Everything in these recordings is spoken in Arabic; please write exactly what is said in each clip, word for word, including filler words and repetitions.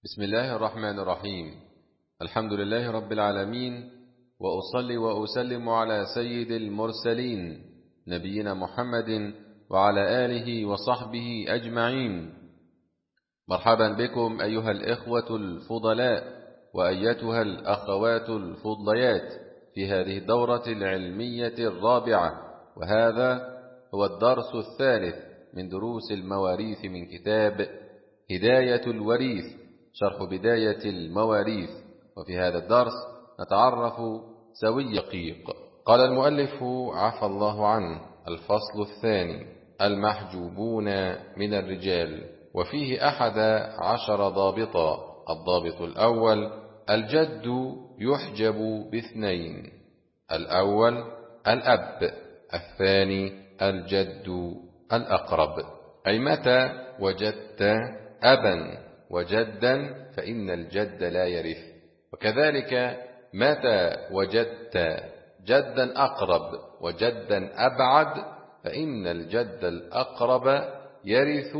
بسم الله الرحمن الرحيم. الحمد لله رب العالمين، وأصلي وأسلم على سيد المرسلين نبينا محمد وعلى آله وصحبه أجمعين. مرحبا بكم أيها الإخوة الفضلاء وأيتها الأخوات الفضليات في هذه الدورة العلمية الرابعة، وهذا هو الدرس الثالث من دروس المواريث من كتاب هداية الوريث شرح بداية المواريث. وفي هذا الدرس نتعرف سوي دقيق. قال المؤلف عفى الله عنه: الفصل الثاني: المحجوبون من الرجال، وفيه أحد عشر ضابطا. الضابط الأول: الجد يحجب باثنين: الأول الأب، الثاني الجد الأقرب. أي متى وجدت أبا وجدا فإن الجد لا يرث، وكذلك متى وجدت جدا أقرب وجدا أبعد فإن الجد الأقرب يرث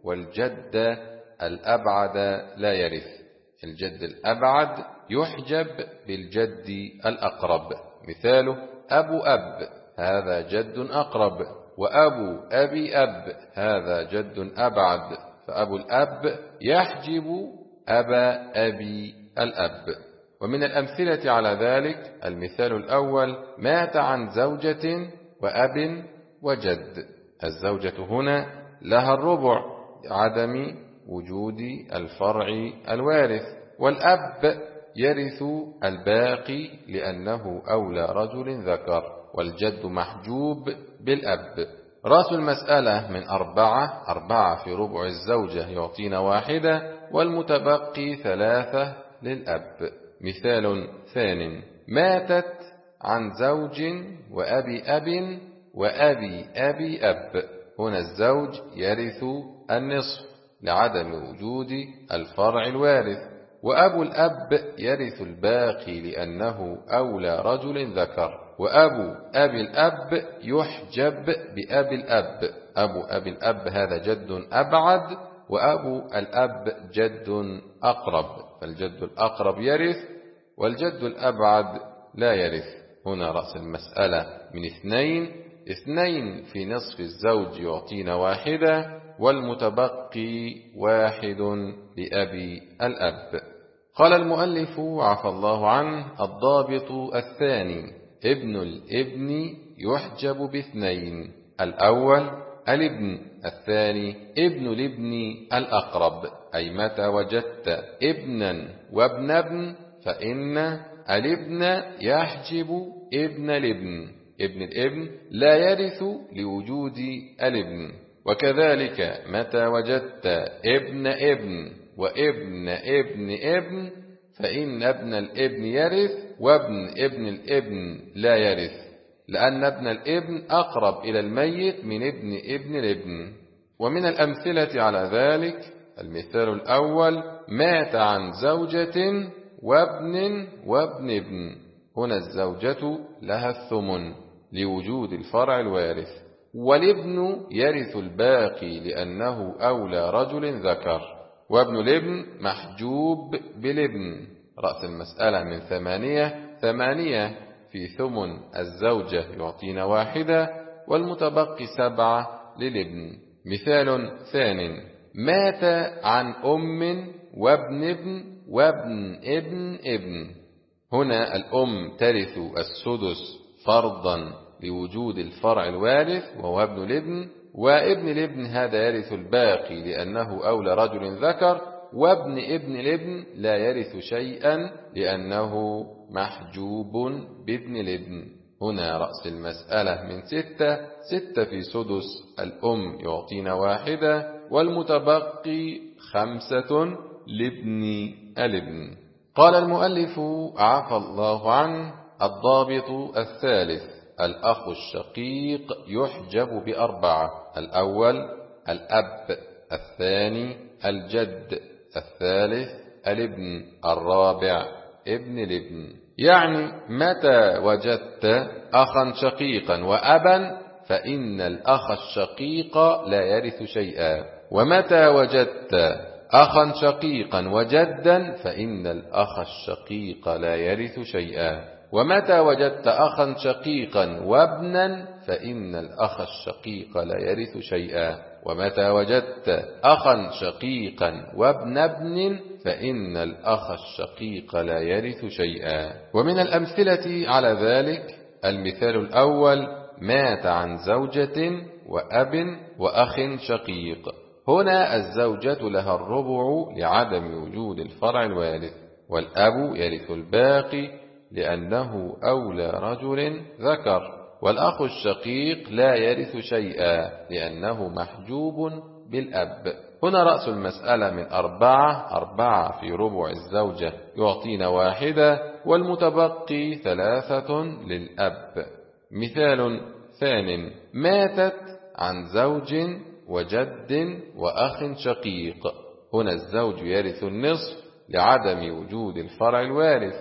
والجد الأبعد لا يرث. الجد الأبعد يحجب بالجد الأقرب. مثاله: أبو أب، هذا جد أقرب، وأبو أبي أب، هذا جد أبعد، فأبو الأب يحجب أبا أبي الأب. ومن الأمثلة على ذلك: المثال الأول: مات عن زوجة وأب وجد. الزوجة هنا لها الربع عدم وجود الفرع الوارث، والأب يرث الباقي لأنه أولى رجل ذكر، والجد محجوب بالأب. رأس المسألة من أربعة، أربعة في ربع الزوجة يعطينا واحدة، والمتبقي ثلاثة للأب. مثال ثان: ماتت عن زوج وأبي أب وأبي أبي أب. هنا الزوج يرث النصف لعدم وجود الفرع الوارث، وأبو الأب يرث الباقي لأنه أولى رجل ذكر، وأبو أبي الأب يحجب بأبي الأب. أبو أبي الأب هذا جد أبعد، وأبو الأب جد أقرب، فالجد الأقرب يرث والجد الأبعد لا يرث. هنا رأس المسألة من اثنين، اثنين في نصف الزوج يعطينا واحدة، والمتبقي واحد لأبي الأب. قال المؤلف عفى الله عنه: الضابط الثاني: ابن الابن يحجب باثنين: الأول الابن، الثاني ابن الابن الأقرب. أي متى وجدت ابنا وابن ابن فإن الابن يحجب ابن الابن. ابن الابن لا يرث لوجود الابن. وكذلك متى وجدت ابن ابن وابن ابن ابن فإن ابن الابن يرث وابن ابن الابن لا يرث، لأن ابن الابن أقرب إلى الميت من ابن ابن الابن. ومن الأمثلة على ذلك: المثال الأول: مات عن زوجة وابن وابن ابن. هنا الزوجة لها الثمن لوجود الفرع الوارث، والابن يرث الباقي لأنه أولى رجل ذكر، وابن الابن محجوب بالابن. رأس المسألة من ثمانية، ثمانية في ثمن الزوجة يعطينا واحدة، والمتبقي سبعة للابن. مثال ثان: مات عن أم وابن ابن وابن ابن ابن. هنا الأم ترث السدس فرضا لوجود الفرع الوارث وهو ابن الابن، وابن الابن هذا يرث الباقي لأنه أولى رجل ذكر، وابن ابن الابن لا يرث شيئا لأنه محجوب بابن الابن. هنا رأس المسألة من ستة، ستة في سدس الأم يعطينا واحدة، والمتبقي خمسة لابن الابن. قال المؤلف عفى الله عنه: الضابط الثالث: الأخ الشقيق يحجب بأربعة: الأول الأب، الثاني الجد، الثالث الابن، الرابع ابن الابن. يعني متى وجدت أخا شقيقا وأبا فإن الأخ الشقيق لا يرث شيئا، ومتى وجدت أخا شقيقا وجدا فإن الأخ الشقيق لا يرث شيئا. ومتى وجدت أخا شقيقا وابنا فإن الأخ الشقيق لا يرث شيئا. ومتى وجدت أخا شقيقا وابن ابن فإن الأخ الشقيق لا يرث شيئا. ومن الأمثلة على ذلك المثال الأول: مات عن زوجة وأب وأخ شقيق. هنا الزوجة لها الربع لعدم وجود الفرع الوارث، والأب يرث الباقي لأنه أولى رجل ذكر، والأخ الشقيق لا يرث شيئا لأنه محجوب بالأب. هنا رأس المسألة من أربعة، أربعة في ربع الزوجة يعطينا واحدة، والمتبقي ثلاثة للأب. مثال ثان: ماتت عن زوج وجد وأخ شقيق. هنا الزوج يرث النصف لعدم وجود الفرع الوارث،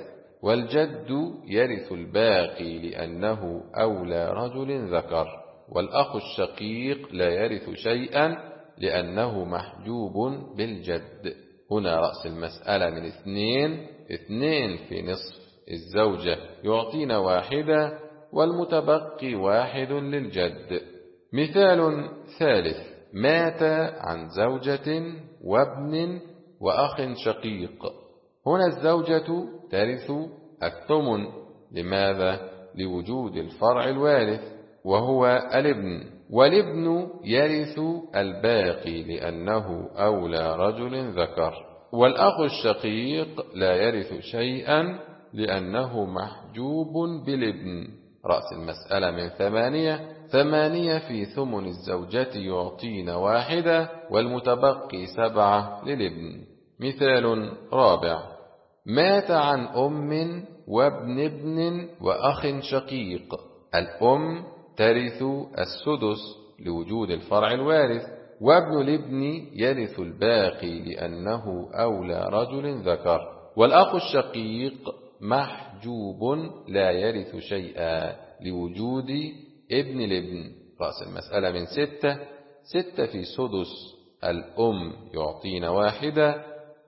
والجد يرث الباقي لأنه أولى رجل ذكر، والأخ الشقيق لا يرث شيئا لأنه محجوب بالجد. هنا رأس المسألة من اثنين، اثنين في نصف الزوجة يعطينا واحدة، والمتبقي واحد للجد. مثال ثالث: مات عن زوجة وابن وأخ شقيق. هنا الزوجة ترث الثمن. لماذا؟ لوجود الفرع الوارث وهو الابن، والابن يرث الباقي لأنه أولى رجل ذكر، والأخ الشقيق لا يرث شيئا لأنه محجوب بالابن. رأس المسألة من ثمانية، ثمانية في ثمن الزوجة يعطينا واحدة، والمتبقي سبعة للابن. مثال رابع: مات عن أم وابن ابن وأخ شقيق. الأم ترث السدس لوجود الفرع الوارث، وابن الابن يرث الباقي لأنه أولى رجل ذكر، والأخ الشقيق محجوب لا يرث شيئا لوجود ابن الابن. رأس المسألة من ستة، ستة في سدس الأم يعطينا واحدة،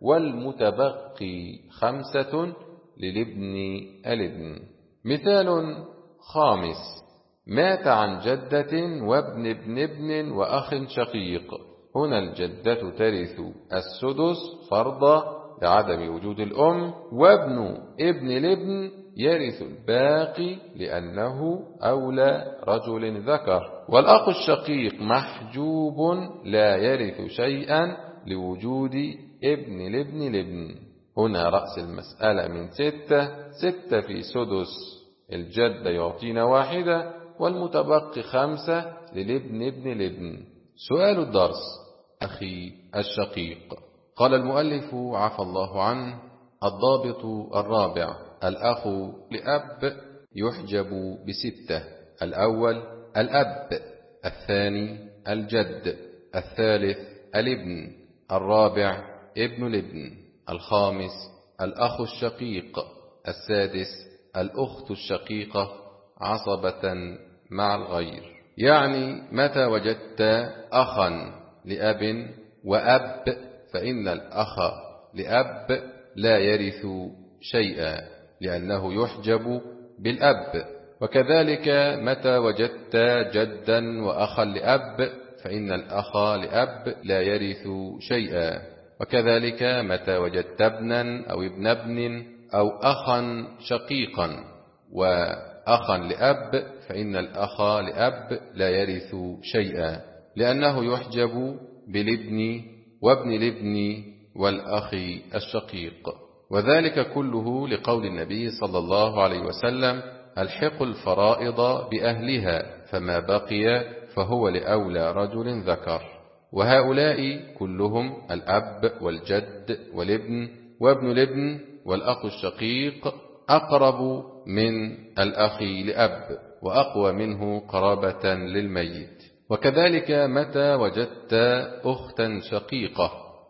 والمتبقي خمسة للابن الابن. مثال خامس: مات عن جدة وابن ابن ابن وأخ شقيق. هنا الجدة ترث السدس فرضا لعدم وجود الأم، وابن ابن الابن يرث الباقي لأنه أولى رجل ذكر، والأخ الشقيق محجوب لا يرث شيئا لوجود ابن الابن الابن. هنا رأس المسألة من ستة، ستة في سدس الجد يعطينا واحدة، والمتبقي خمسة للابن ابن الابن. سؤال الدرس: أخي الشقيق. قال المؤلف عفى الله عنه: الضابط الرابع: الأخ لأب يحجب بستة: الأول الأب، الثاني الجد، الثالث الابن، الرابع ابن الابن، الخامس الأخ الشقيق، السادس الأخت الشقيقة عصبة مع الغير. يعني متى وجدت أخا لأب وأب فإن الأخ لأب لا يرث شيئا لأنه يحجب بالأب، وكذلك متى وجدت جدا وأخا لأب فإن الأخ لأب لا يرث شيئا، وكذلك متى وجدت ابنا أو ابن ابن أو أخا شقيقا وأخا لأب فإن الأخ لأب لا يرث شيئا لأنه يحجب بالابن وابن الابن والأخ الشقيق، وذلك كله لقول النبي صلى الله عليه وسلم: الحقوا الفرائض بأهلها فما بقي فهو لأولى رجل ذكر. وهؤلاء كلهم الأب والجد والابن وابن الابن والأخ الشقيق أقرب من الأخ لأب وأقوى منه قرابة للميت. وكذلك متى وجدت أختا شقيقة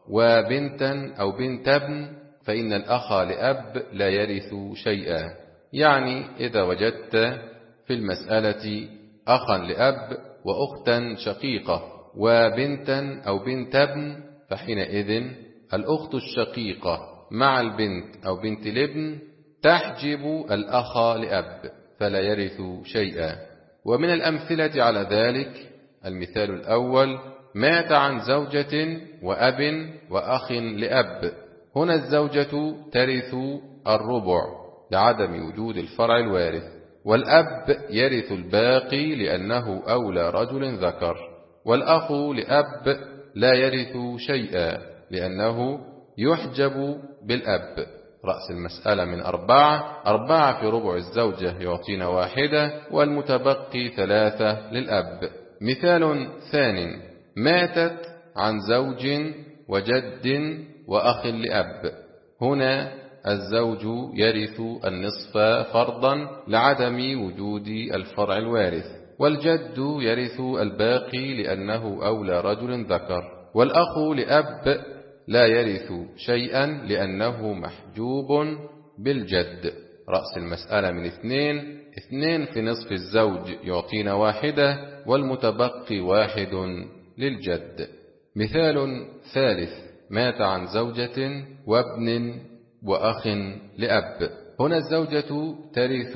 وبنتا أو بنت ابن فإن الأخ لأب لا يرث شيئا. يعني إذا وجدت في المسألة أخا لأب وأختا شقيقة وبنتا أو بنت ابن فحينئذ الأخت الشقيقة مع البنت أو بنت الابن تحجب الأخ لأب فلا يرث شيئا. ومن الأمثلة على ذلك المثال الأول: مات عن زوجة وأب وأخ لأب. هنا الزوجة ترث الربع لعدم وجود الفرع الوارث، والأب يرث الباقي لأنه أولى رجل ذكر، والأخ لأب لا يرث شيئا لأنه يحجب بالأب. رأس المسألة من أربعة، أربعة في ربع الزوجة يعطينا واحدة، والمتبقي ثلاثة للأب. مثال ثاني: ماتت عن زوج وجد وأخ لأب. هنا الزوج يرث النصف فرضا لعدم وجود الفرع الوارث، والجد يرث الباقي لأنه أولى رجل ذكر، والأخ لأب لا يرث شيئا لأنه محجوب بالجد. رأس المسألة من اثنين، اثنين في نصف الزوج يعطينا واحدة، والمتبقي واحد للجد. مثال ثالث: مات عن زوجة وابن وأخ لأب. هنا الزوجة ترث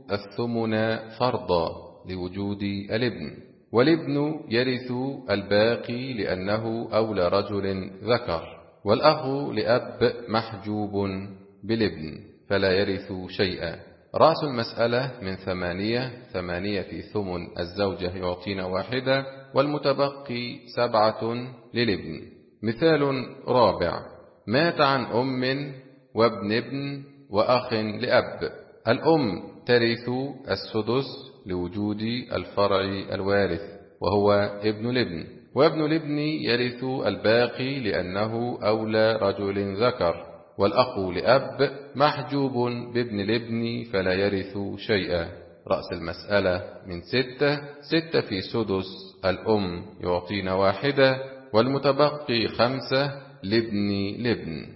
الثمن فرضا لوجود الابن، والابن يرث الباقي لأنه أولى رجل ذكر، والأخ لأب محجوب بالابن فلا يرث شيئا. رأس المسألة من ثمانية، ثمانية في ثمن الزوجة يعطينا واحدة، والمتبقي سبعة للابن. مثال رابع: مات عن أم وابن ابن وأخ لأب. الأم ترث السدس لوجود الفرع الوارث وهو ابن الابن، وابن الابن يرث الباقي لأنه أولى رجل ذكر، والأخ لأب محجوب بابن الابن فلا يرث شيئا. رأس المسألة من ستة، ستة في سدس الأم يعطينا واحدة، والمتبقي خمسة لابن الابن.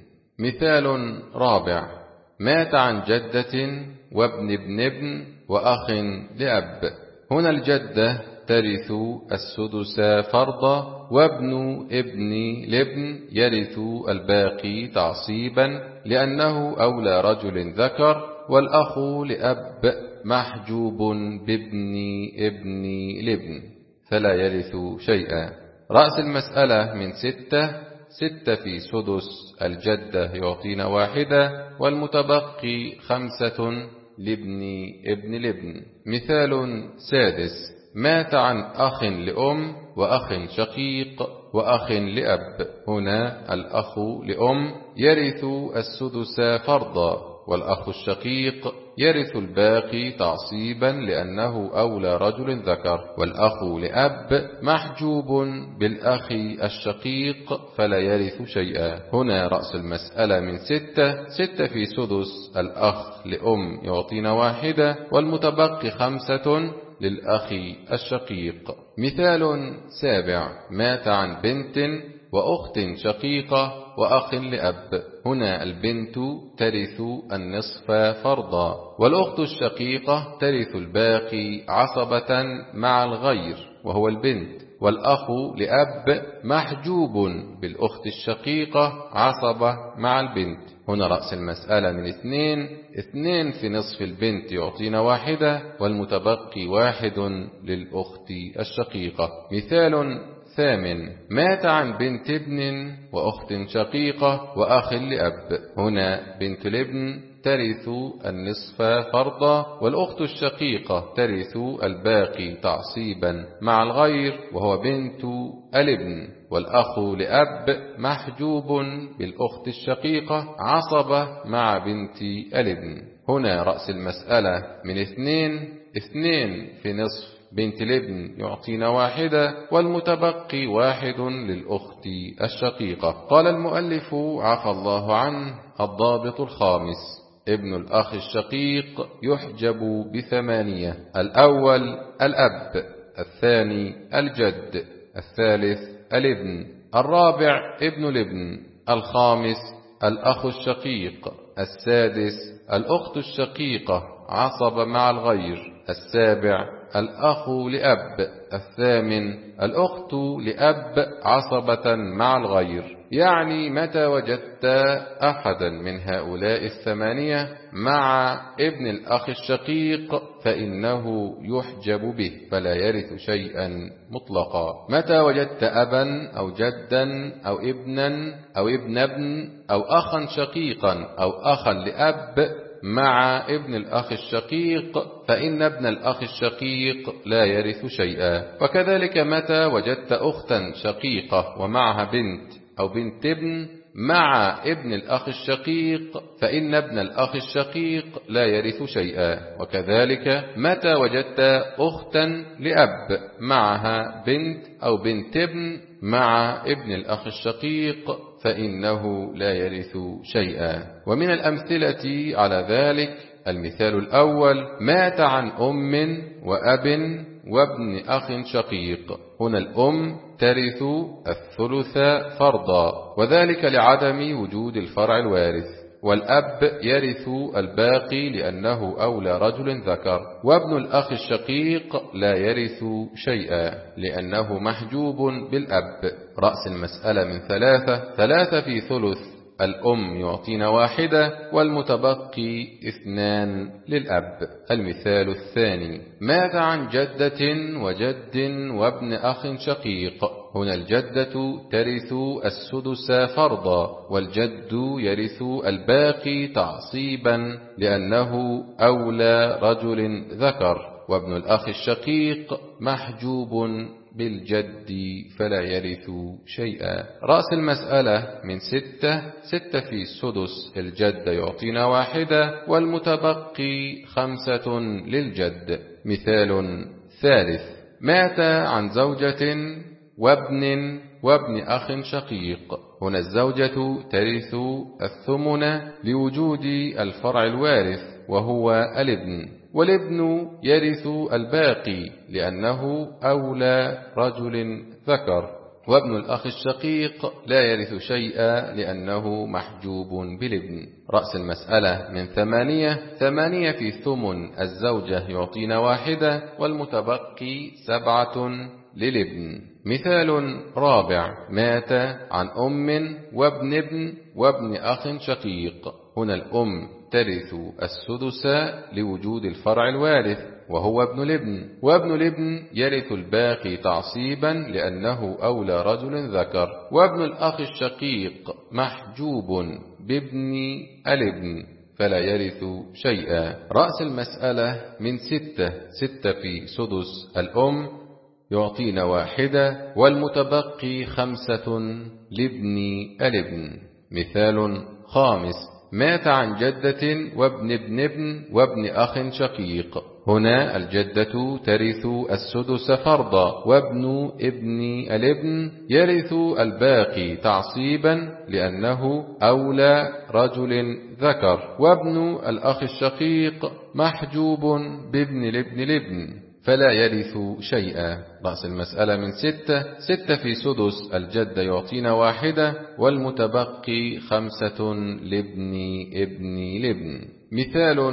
مثال رابع: مات عن جدة وابن ابن ابن وأخ لأب. هنا الجدة ترث السدس فرضا، وابن ابن الابن يرث الباقي تعصيبا لأنه أولى رجل ذكر، والأخ لأب محجوب بابن ابن الابن فلا يرث شيئا. رأس المسألة من ستة، ستة في سدس الجدة يعطينا واحدة، والمتبقي خمسة لابن ابن الابن. مثال سادس: مات عن أخ لأم وأخ شقيق وأخ لأب. هنا الأخ لأم يرث السدس فرضا، والأخ الشقيق يرث الباقي تعصيبا لأنه أولى رجل ذكر، والأخ لأب محجوب بالأخ الشقيق فلا يرث شيئا. هنا رأس المسألة من ستة، ستة في سدس الأخ لأم يعطينا واحدة، والمتبقي خمسة للأخ الشقيق. مثال سابع: مات عن بنت وأخت شقيقة وأخ لأب. هنا البنت ترث النصف فرضا، والأخت الشقيقة ترث الباقي عصبة مع الغير وهو البنت، والأخ لأب محجوب بالأخت الشقيقة عصبة مع البنت. هنا رأس المسألة من اثنين، اثنين في نصف البنت يعطينا واحدة، والمتبقي واحد للأخت الشقيقة. مثال ثامن: مات عن بنت ابن وأخت شقيقة وأخ لأب. هنا بنت الابن ترث النصف فرضا، والأخت الشقيقة ترث الباقي تعصيبا مع الغير وهو بنت الابن، والأخ لأب محجوب بالأخت الشقيقة عصبة مع بنت الابن. هنا رأس المسألة من اثنين، اثنين في نصف بنت الابن يعطينا واحدة، والمتبقي واحد للأخت الشقيقة. قال المؤلف عفى الله عنه: الضابط الخامس: ابن الأخ الشقيق يحجب بثمانية: الأول الأب، الثاني الجد، الثالث الابن، الرابع ابن الابن، الخامس الأخ الشقيق، السادس الأخت الشقيقة عصب مع الغير، السابع الأخ لأب، الثامن الأخت لأب عصبة مع الغير، يعني متى وجدت أحدا من هؤلاء الثمانية مع ابن الأخ الشقيق فإنه يحجب به فلا يرث شيئا مطلقا. متى وجدت أبا أو جدا أو ابنا أو ابن ابن أو أخا شقيقا أو أخا لأب مع ابن الأخ الشقيق فإن ابن الأخ الشقيق لا يرث شيئا. وكذلك متى وجدت أختا شقيقة ومعها بنت أو بنت ابن مع ابن الأخ الشقيق فإن ابن الأخ الشقيق لا يرث شيئا. وكذلك متى وجدت أختا لأب معها بنت أو بنت ابن مع ابن الأخ الشقيق فإنه لا يرث شيئا. ومن الأمثلة على ذلك المثال الأول: مات عن أم وأب وابن أخ شقيق. هنا الأم ترث الثلث فرضا، وذلك لعدم وجود الفرع الوارث، والأب يرث الباقي لأنه أولى رجل ذكر، وابن الأخ الشقيق لا يرث شيئا لأنه محجوب بالأب. رأس المسألة من ثلاثة: ثلاثة في ثلث الأم يعطينا واحدة والمتبقي اثنان للأب. المثال الثاني: مات عن جدة وجد وابن أخ شقيق. هنا الجدة ترث السدس فرضا، والجد يرث الباقي تعصيبا لأنه أولى رجل ذكر، وابن الأخ الشقيق محجوب بالجد فلا يرث شيئا. رأس المسألة من ستة: ستة في سدس الجد يعطينا واحدة والمتبقي خمسة للجد. مثال ثالث: مات عن زوجة وابن وابن أخ شقيق. هنا الزوجة ترث الثمن لوجود الفرع الوارث وهو الابن، والابن يرث الباقي لأنه أولى رجل ذكر، وابن الأخ الشقيق لا يرث شيئا لأنه محجوب بالابن. رأس المسألة من ثمانية: ثمانية في ثمن الزوجة يعطينا واحدة والمتبقي سبعة للابن. مثال رابع: مات عن أم وابن ابن وابن أخ شقيق. هنا الأم ترث السدس لوجود الفرع الوارث وهو ابن الابن، وابن الابن يرث الباقي تعصيبا لأنه أولى رجل ذكر، وابن الأخ الشقيق محجوب بابن الابن فلا يرث شيئا. رأس المسألة من ستة: ستة في سدس الأم يعطينا واحدة والمتبقي خمسة لابن الابن. مثال خامس: مات عن جدة وابن ابن ابن وابن أخ شقيق. هنا الجدة ترث السدس فرضا، وابن ابن الابن يرث الباقي تعصيبا لأنه أولى رجل ذكر، وابن الأخ الشقيق محجوب بابن الابن الابن فلا يرث شيئا. رأس المسألة من ستة: ستة في سدس الجد يعطينا واحدة والمتبقي خمسة لابن ابن الابن. مثال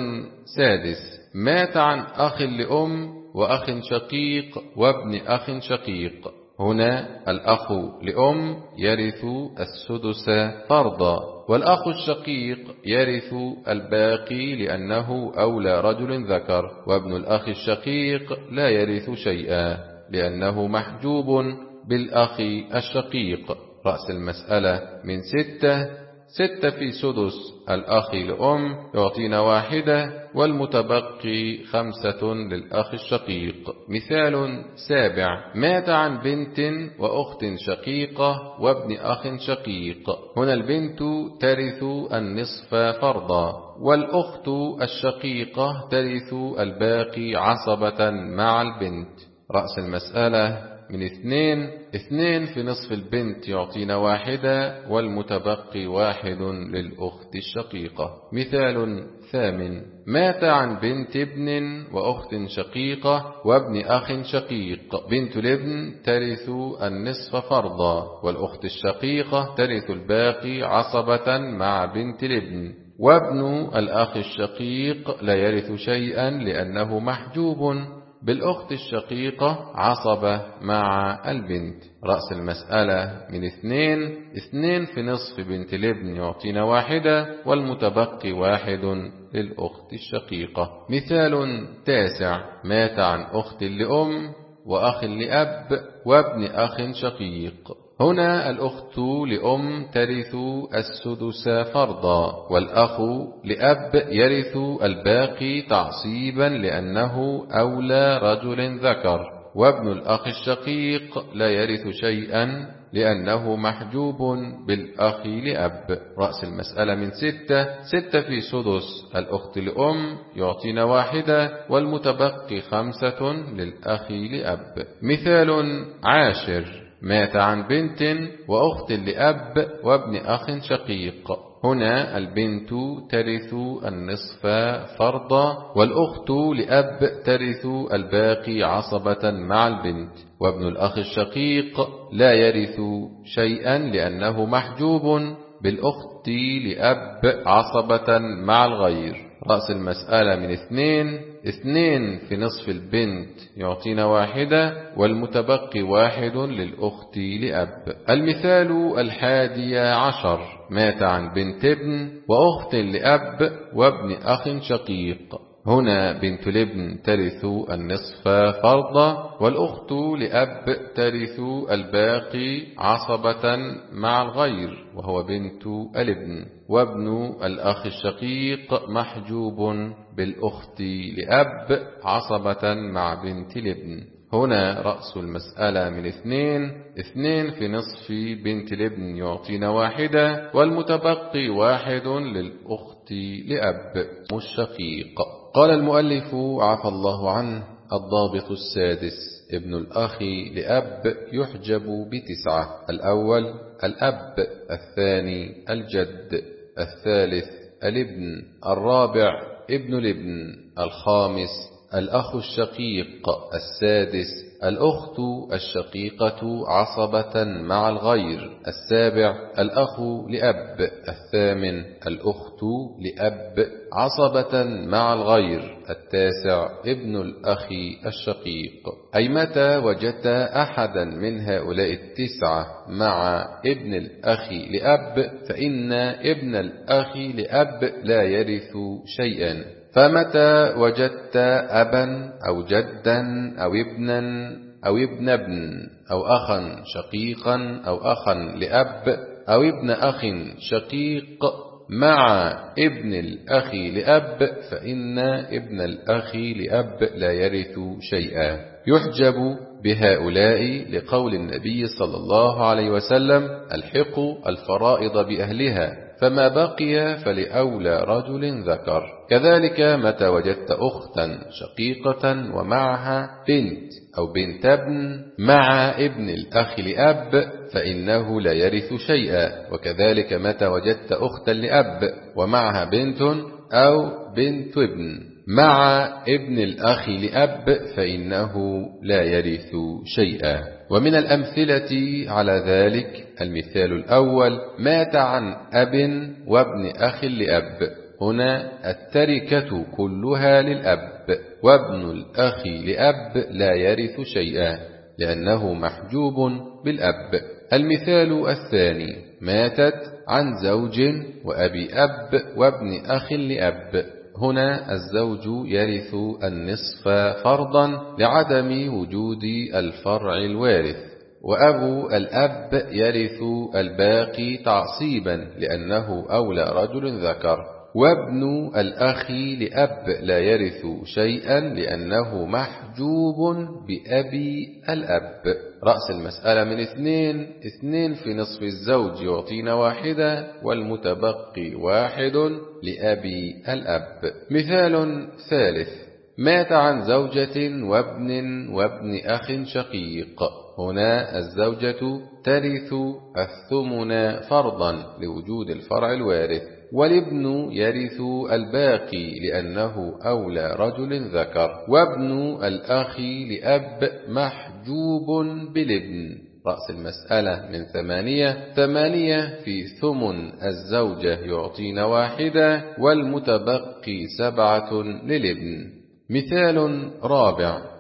سادس: مات عن أخ لأم وأخ شقيق وابن أخ شقيق. هنا الأخ لأم يرث السدس فرضا، والأخ الشقيق يرث الباقي لأنه أولى رجل ذكر، وابن الأخ الشقيق لا يرث شيئا لأنه محجوب بالأخ الشقيق. رأس المسألة من ستة: ستة في سدس الأخ لأم يعطينا واحدة والمتبقي خمسة للأخ الشقيق. مثال سابع: مات عن بنت وأخت شقيقة وابن أخ شقيق. هنا البنت ترث النصف فرضا، والأخت الشقيقة ترث الباقي عصبة مع البنت. رأس المسألة من اثنين: اثنين في نصف البنت يعطينا واحدة والمتبقي واحد للأخت الشقيقة. مثال ثامن: مات عن بنت ابن وأخت شقيقة وابن أخ شقيق. بنت الابن ترث النصف فرضا، والأخت الشقيقة ترث الباقي عصبة مع بنت الابن، وابن الأخ الشقيق لا يرث شيئا لأنه محجوب بالأخت الشقيقة عصبة مع البنت. رأس المسألة من اثنين. اثنين في نصف بنت الابن يعطينا واحدة، والمتبقي واحد للأخت الشقيقة. مثال تاسع: مات عن أخت لأم وأخ لأب وابن أخ شقيق. هنا الأخت لأم ترث السدس فرضا، والأخ لأب يرث الباقي تعصيبا لأنه أولى رجل ذكر، وابن الأخ الشقيق لا يرث شيئا لأنه محجوب بالأخ لأب. رأس المسألة من ستة. ستة في سدس الأخت لأم يعطينا واحدة، والمتبقي خمسة للأخ لأب. مثال عاشر: مات عن بنت وأخت لأب وابن أخ شقيق. هنا البنت ترث النصف فرضا، والأخت لأب ترث الباقي عصبة مع البنت، وابن الأخ الشقيق لا يرث شيئا لأنه محجوب بالأخت لأب عصبة مع الغير. رأس المسألة من اثنين. اثنين في نصف البنت يعطينا واحدة، والمتبقي واحد للأخت لأب. المثال الحادي عشر: مات عن بنت ابن وأخت لأب وابن أخ شقيق. هنا بنت الابن ترث النصف فرضا، والأخت لأب ترث الباقي عصبة مع الغير وهو بنت الابن، وابن الأخ الشقيق محجوب بالأخت لأب عصبة مع بنت الابن. هنا رأس المسألة من اثنين. اثنين في نصف بنت الابن يعطينا واحدة، والمتبقي واحد للأخت لأب الشقيق. قال المؤلف عفى الله عنه: الضابط السادس: ابن الأخ لأب يحجب بتسعة: الأول الأب، الثاني الجد، الثالث الابن، الرابع ابن الابن، الخامس الأخ الشقيق، السادس الأخت الشقيقة عصبة مع الغير، السابع الأخ لأب، الثامن الأخت لأب عصبة مع الغير، التاسع ابن الأخ الشقيق. أي متى وجدت أحدا من هؤلاء التسعة مع ابن الأخ لأب فإن ابن الأخ لأب لا يرث شيئا. فمتى وجدت أبا أو جدا أو ابنا أو ابن ابن أو أخا شقيقا أو أخا لأب أو ابن أخ شقيق مع ابن الأخ لأب فإن ابن الأخ لأب لا يرث شيئا. يحجب بهؤلاء لقول النبي صلى الله عليه وسلم: الحقوا الفرائض بأهلها، فما بقي فلأولى رجل ذكر. كذلك متى وجدت أختا شقيقة ومعها بنت أو بنت ابن مع ابن الأخ لأب فإنه لا يرث شيئا. وكذلك متى وجدت أختا لأب ومعها بنت أو بنت ابن مع ابن الأخ لأب فإنه لا يرث شيئا. ومن الأمثلة على ذلك: المثال الأول: مات عن أب وابن أخ لأب. هنا التركة كلها للأب، وابن الأخ لأب لا يرث شيئا لأنه محجوب بالأب. المثال الثاني: ماتت عن زوج وأبي أب وابن أخ لأب. هنا الزوج يرث النصف فرضا لعدم وجود الفرع الوارث، وأبو الأب يرث الباقي تعصيبا لأنه أولى رجل ذكر، وابن الأخ لأب لا يرث شيئا لأنه محجوب بأبي الأب. رأس المسألة من اثنين. اثنين في نصف الزوج يعطينا واحدة، والمتبقي واحد لأبي الأب. مثال ثالث: مات عن زوجة وابن وابن أخ شقيق. هنا الزوجة ترث الثمن فرضا لوجود الفرع الوارث، والابن يرث الباقي لأنه أولى رجل ذكر، وابن الأخ لأب محجوب بالابن. رأس المسألة من ثمانية. ثمانية في ثمن الزوجة يعطينا واحدة، والمتبقي سبعة للابن. مثال رابع: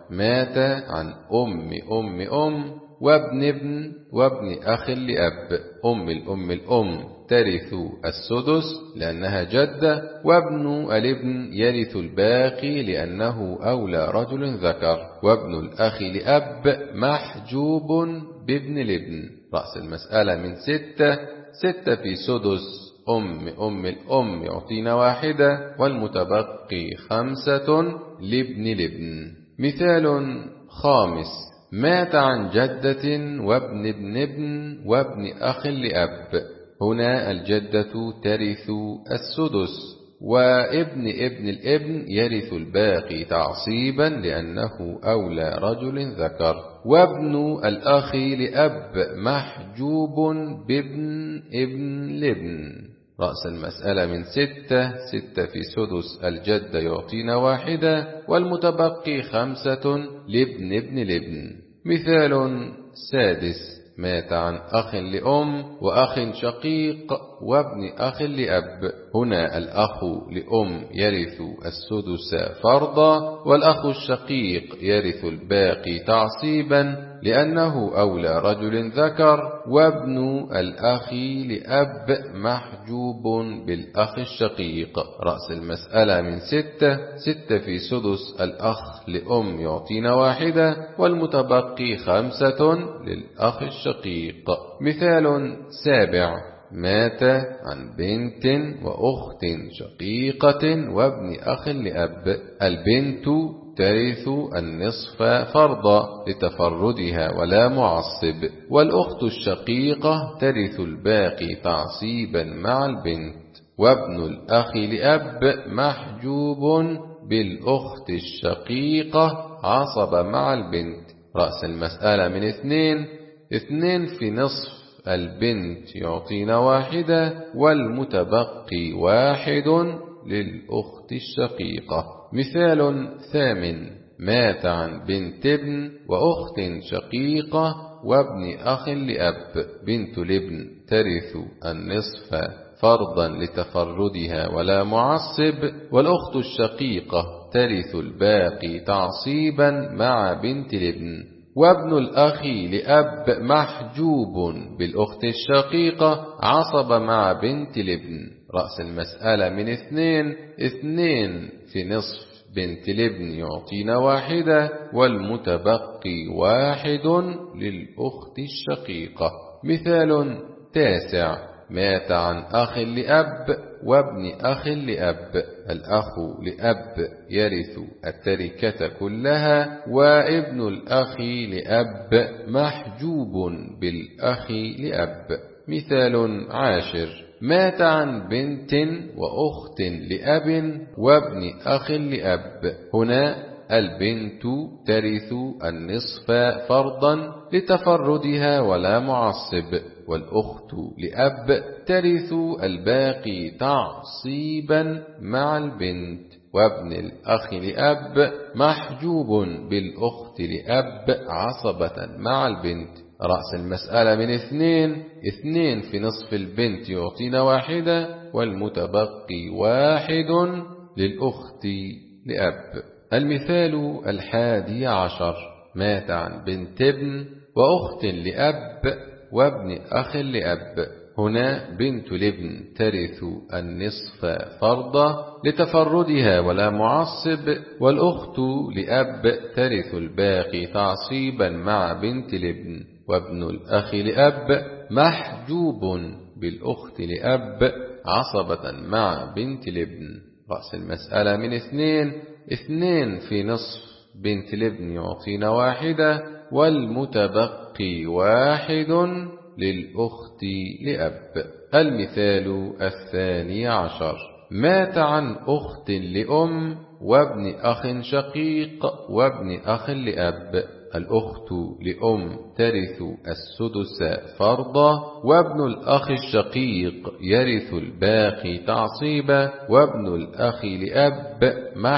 مات عن أم أم أم وابن ابن وابن أخ لأب. أم الأم الأم ترث السدس لأنها جدة، وابن الابن يرث الباقي لأنه أولى رجل ذكر، وابن الأخ لأب محجوب بابن الابن. رأس المسألة من ستة. ستة في سدس أم أم الأم يعطينا واحدة، والمتبقي خمسة لابن الابن. مثال خامس: مات عن جدة وابن ابن ابن وابن أخ لأب. هنا الجدة ترث السدس، وابن ابن الابن يرث الباقي تعصيبا لأنه أولى رجل ذكر، وابن الأخ لأب محجوب بابن ابن الابن. رأس المسألة من ستة. ستة في سدس الجد يعطينا واحدة، والمتبقي خمسة لابن ابن الابن. مثال سادس: مات عن أخ لأم وأخ شقيق وابن أخ لأب. هنا الأخ لأم يرث السدس فرضا، والأخ الشقيق يرث الباقي تعصيبا لأنه أولى رجل ذكر، وابن الأخ لأب محجوب بالأخ الشقيق. رأس المسألة من ستة. ستة في سدس الأخ لأم يعطينا واحدة، والمتبقي خمسة للأخ الشقيق. مثال سابع: مات عن بنت وأخت شقيقة وابن أخ لأب. البنت ترث النصف فرضا لتفردها ولا معصب، والأخت الشقيقة ترث الباقي تعصيبا مع البنت، وابن الأخ لأب محجوب بالأخت الشقيقة عصب مع البنت. رأس المسألة من اثنين. اثنين في نصف البنت يعطينا واحدة، والمتبقي واحد للأخت الشقيقة. مثال ثامن: مات عن بنت ابن وأخت شقيقة وابن أخ لأب. بنت الابن ترث النصف فرضا لتفردها ولا معصب، والأخت الشقيقة ترث الباقي تعصيبا مع بنت الابن، وابن الأخ لأب محجوب بالأخت الشقيقة عصب مع بنت الابن. رأس المسألة من اثنين. اثنين في نصف بنت الابن يعطينا واحدة، والمتبقي واحد للأخت الشقيقة. مثال تاسع: مات عن أخ لأب وابن أخ لأب. الأخ لأب يرث التركة كلها، وابن الأخ لأب محجوب بالأخ لأب. مثال عاشر: مات عن بنت وأخت لأب وابن أخ لأب. هنا البنت ترث النصف فرضا لتفردها ولا معصب، والأخت لأب ترث الباقي تعصيبا مع البنت، وابن الأخ لأب محجوب بالأخت لأب عصبة مع البنت. رأس المسألة من اثنين. اثنين في نصف البنت يعطينا واحدة، والمتبقي واحد للأخت لأب. المثال الحادي عشر: مات عن بنت ابن وأخت لأب وابن أخ لأب. هنا بنت الابن ترث النصف فرضا لتفردها ولا معصب، والأخت لأب ترث الباقي تعصيبا مع بنت الابن، وابن الأخ لأب محجوب بالأخت لأب عصبة مع بنت الابن. رأس المسألة من اثنين. اثنين في نصف بنت الابن يعطينا واحدة، والمتبقي واحد للأخت لأب. المثال الثاني عشر: مات عن أخت لأم وابن أخ شقيق وابن أخ لأب. الأخت لأم ترث السدس فرضا، وابن الأخ الشقيق يرث الباقي تعصيبا، وابن الأخ لأب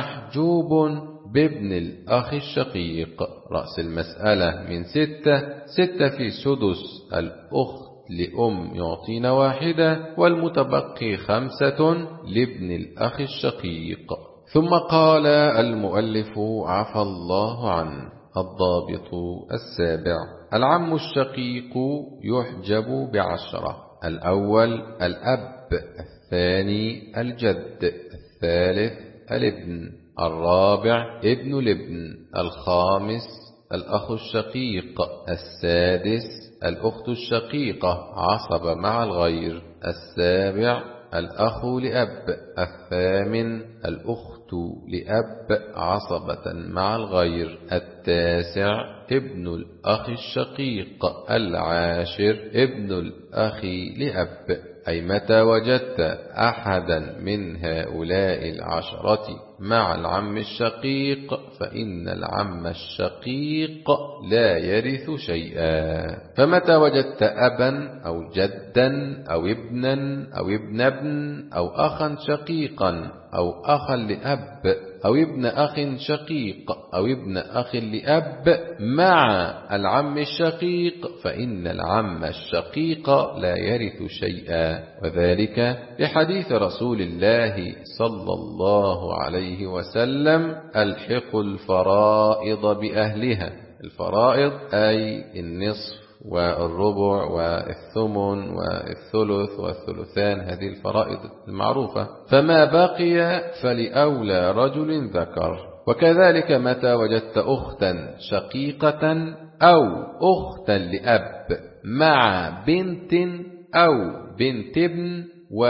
محجوب بابن الأخ الشقيق. رأس المسألة من ستة. ستة في سدس الأخت لأم يعطينا واحدة، والمتبقي خمسة لابن الأخ الشقيق. ثم قال المؤلف عفى الله عنه: الضابط السابع: العم الشقيق يحجب بعشرة: الأول الأب، الثاني الجد، الثالث الابن، الرابع ابن الابن، الخامس الأخ الشقيق، السادس الأخت الشقيقة عصب مع الغير، السابع الأخ لأب، الثامن الأخت لأب عصبة مع الغير، التاسع ابن الأخ الشقيق، العاشر ابن الأخ لأب. أي متى وجدت أحدا من هؤلاء العشرة مع العم الشقيق فإن العم الشقيق لا يرث شيئا. فمتى وجدت أبا أو جدا أو ابنا أو ابن ابن أو أخا شقيقا أو أخا لأب أو ابن أخ شقيق أو ابن أخ لأب مع العم الشقيق فإن العم الشقيق لا يرث شيئا، وذلك لحديث رسول الله صلى الله عليه وسلم: الحقوا الفرائض بأهلها. الفرائض أي النصف والربع والثمن والثلث والثلثان، هذه الفرائض المعروفة. فما بقي فلأولى رجل ذكر. وكذلك متى وجدت أختا شقيقة أو أختا لأب مع بنت أو بنت ابن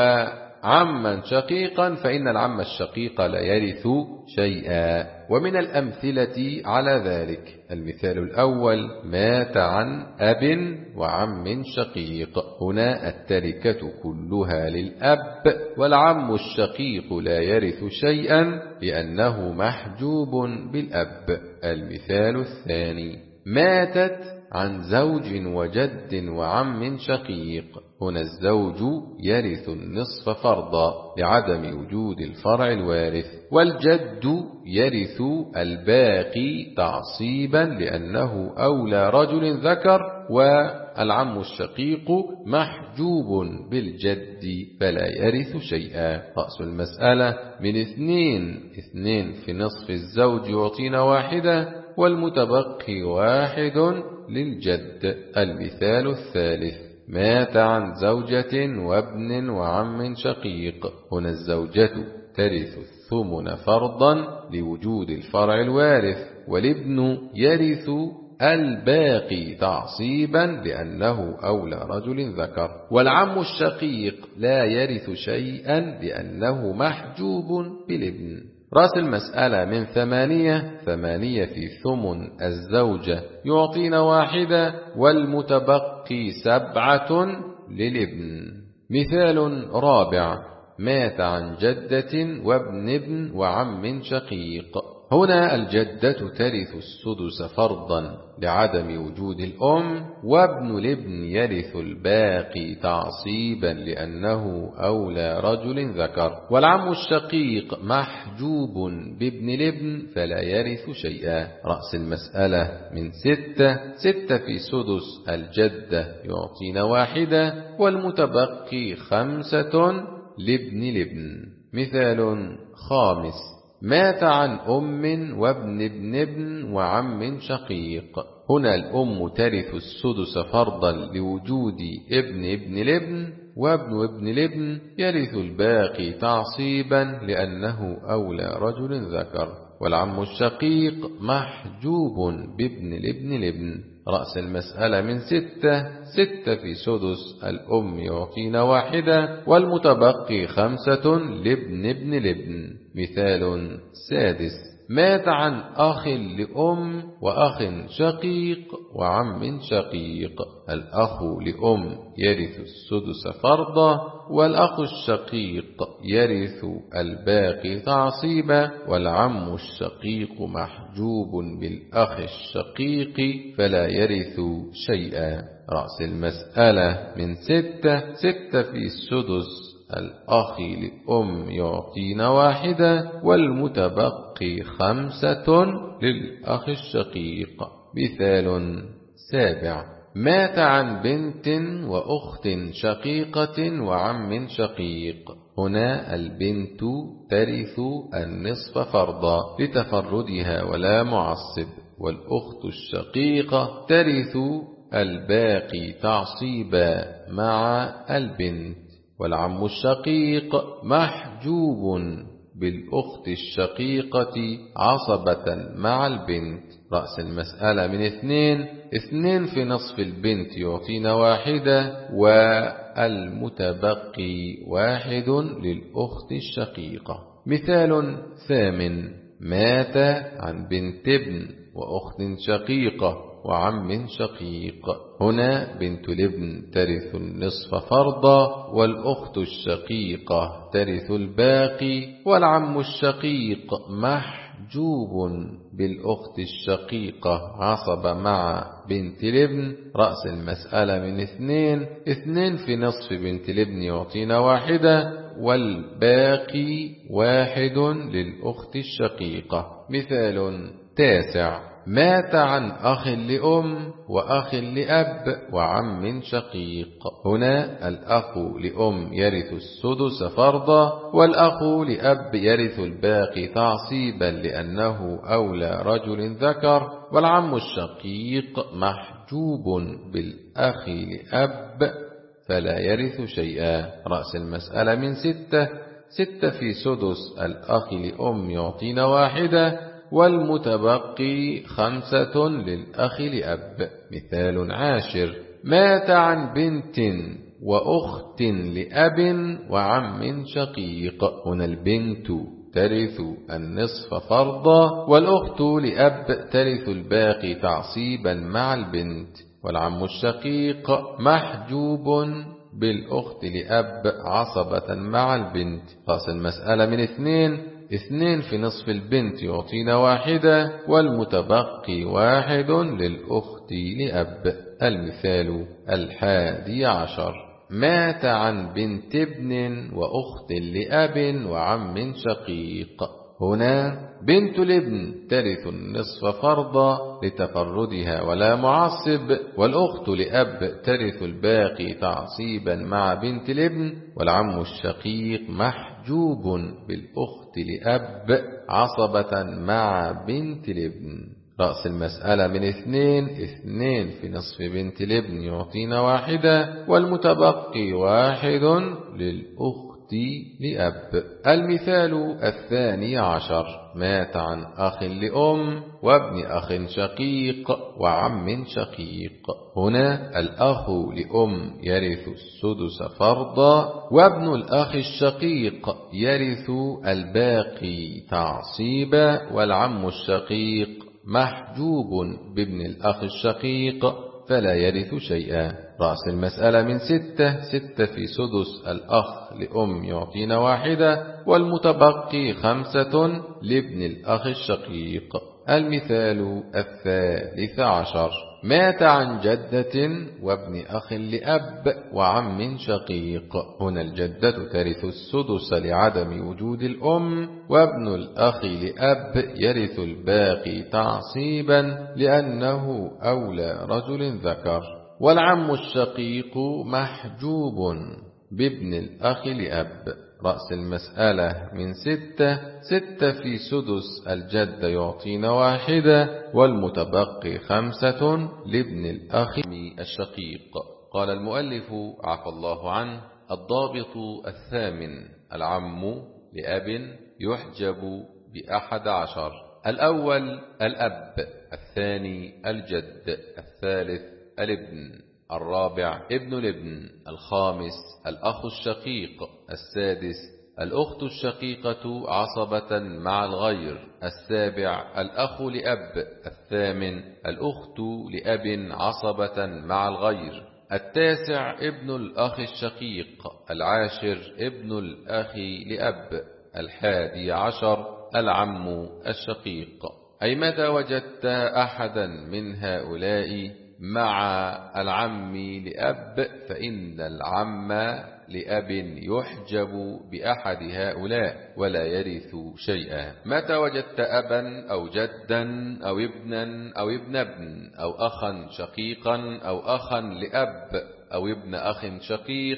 وعما شقيقا فإن العم الشقيق لا يرث شيئا. ومن الأمثلة على ذلك: المثال الأول: مات عن أب وعم شقيق. هنا التركة كلها للأب والعم الشقيق لا يرث شيئا لأنه محجوب بالأب. المثال الثاني: ماتت عن زوج وجد وعم شقيق. هنا الزوج يرث النصف فرضا لعدم وجود الفرع الوارث، والجد يرث الباقي تعصيبا لأنه أولى رجل ذكر، والعم الشقيق محجوب بالجد فلا يرث شيئا. رأس المسألة: من اثنين اثنين في نصف الزوج يعطينا واحدة والمتبقي واحد للجد. المثال الثالث: مات عن زوجة وابن وعم شقيق. هنا الزوجة ترث الثمن فرضا لوجود الفرع الوارث، والابن يرث الباقي تعصيبا لأنه أولى رجل ذكر، والعم الشقيق لا يرث شيئا لأنه محجوب بالابن. رأس المسألة: من ثمانية ثمانية في ثمن الزوجة يعطينا واحدة والمتبقي سبعة للابن. مثال رابع: مات عن جدة وابن ابن وعم شقيق. هنا الجدة ترث السدس فرضا لعدم وجود الأم، وابن الابن يرث الباقي تعصيبا لأنه أولى رجل ذكر، والعم الشقيق محجوب بابن الابن فلا يرث شيئا. رأس المسألة: من ستة ستة في سدس الجدة يعطينا واحدة والمتبقي خمسة لابن الابن. مثال خامس: مات عن أم وابن ابن ابن وعم شقيق. هنا الأم ترث السدس فرضا لوجود ابن ابن الابن، وابن ابن الابن يرث الباقي تعصيبا لأنه أولى رجل ذكر، والعم الشقيق محجوب بابن الابن الابن. رأس المسألة: من ستة ستة في سدس الأم يعطينا واحدة والمتبقي خمسة لابن ابن الابن. مثال سادس: مات عن أخ لأم وأخ شقيق وعم شقيق. الأخ لأم يرث السدس فرضا، والأخ الشقيق يرث الباقي تعصيبا، والعم الشقيق محجوب بالأخ الشقيق فلا يرث شيئا. رأس المسألة: من ستة ستة في السدس الأخ لأم يعطينا واحدة والمتبقي خمسة للأخ الشقيق. مثال سابع: مات عن بنت وأخت شقيقة وعم شقيق. هنا البنت ترث النصف فرضا لتفردها ولا معصب، والأخت الشقيقة ترث الباقي تعصيبا مع البنت، والعم الشقيق محجوب بالأخت الشقيقة عصبة مع البنت. رأس المسألة من اثنين، اثنين في نصف البنت يعطينا واحدة، والمتبقي واحد للأخت الشقيقة. مثال ثامن: مات عن بنت ابن وأخت شقيقة وعم شقيق. هنا بنت الابن ترث النصف فرضا، والأخت الشقيقة ترث الباقي، والعم الشقيق محجوب بالأخت الشقيقة عصب مع بنت الابن. رأس المسألة من اثنين، اثنين في نصف بنت الابن يعطينا واحدة، والباقي واحد للأخت الشقيقة. مثال تاسع: مات عن أخ لأم وأخ لأب وعم شقيق. هنا الأخ لأم يرث السدس فرضا، والأخ لأب يرث الباقي تعصيبا لأنه أولى رجل ذكر، والعم الشقيق محجوب بالأخ لأب فلا يرث شيئا. رأس المسألة من ستة، ستة في سدس الأخ لأم يعطينا واحدة، والمتبقي خمسة للأخ لأب. مثال عاشر: مات عن بنت وأخت لأب وعم شقيق. هنا البنت ترث النصف فرضا، والأخت لأب ترث الباقي تعصيبا مع البنت، والعم الشقيق محجوب بالأخت لأب عصبة مع البنت. رأس المسألة من اثنين، اثنين في نصف البنت يعطينا واحدة، والمتبقي واحد للأخت لأب. المثال الحادي عشر: مات عن بنت ابن وأخت لأب وعم شقيق. هنا بنت الابن ترث النصف فرضا لتفردها ولا معصب، والأخت لأب ترث الباقي تعصيبا مع بنت الابن، والعم الشقيق محجوب بالأخت لأب عصبة مع بنت الابن. رأس المسألة من اثنين، اثنين في نصف بنت الابن يعطينا واحدة، والمتبقي واحد للأخت لأب. المثال الثاني عشر: مات عن أخ لأم وابن أخ شقيق وعم شقيق. هنا الأخ لأم يرث السدس فرضا، وابن الأخ الشقيق يرث الباقي تعصيبا، والعم الشقيق محجوب بابن الأخ الشقيق فلا يرث شيئا. رأس المسألة من ستة، ستة في سدس الأخ لأم يعطينا واحدة، والمتبقي خمسة لابن الأخ الشقيق. المثال الثالث عشر: مات عن جدة وابن أخ لأب وعم شقيق. هنا الجدة ترث السدس لعدم وجود الأم، وابن الأخ لأب يرث الباقي تعصيبا لأنه أولى رجل ذكر، والعم الشقيق محجوب بابن الأخ لأب. رأس المسألة من ستة، ستة في سدس الجد يعطينا واحدة، والمتبقي خمسة لابن الأخ الشقيق. قال المؤلف عفى الله عنه: الضابط الثامن: العم لأب يحجب بأحد عشر. الأول الأب، الثاني الجد، الثالث الابن، الرابع ابن الابن، الخامس الأخ الشقيق، السادس الأخت الشقيقة عصبة مع الغير، السابع الأخ لأب، الثامن الأخت لأب عصبة مع الغير، التاسع ابن الأخ الشقيق، العاشر ابن الأخ لأب، الحادي عشر العم الشقيق. أي متى وجدت أحدا من هؤلاء مع العم لأب فإن العم لأب يحجب بأحد هؤلاء ولا يرث شيئا. متى وجدت أبا أو جدا أو ابنا أو ابن ابن أو أخا شقيقا أو أخا لأب أو ابن أخ شقيق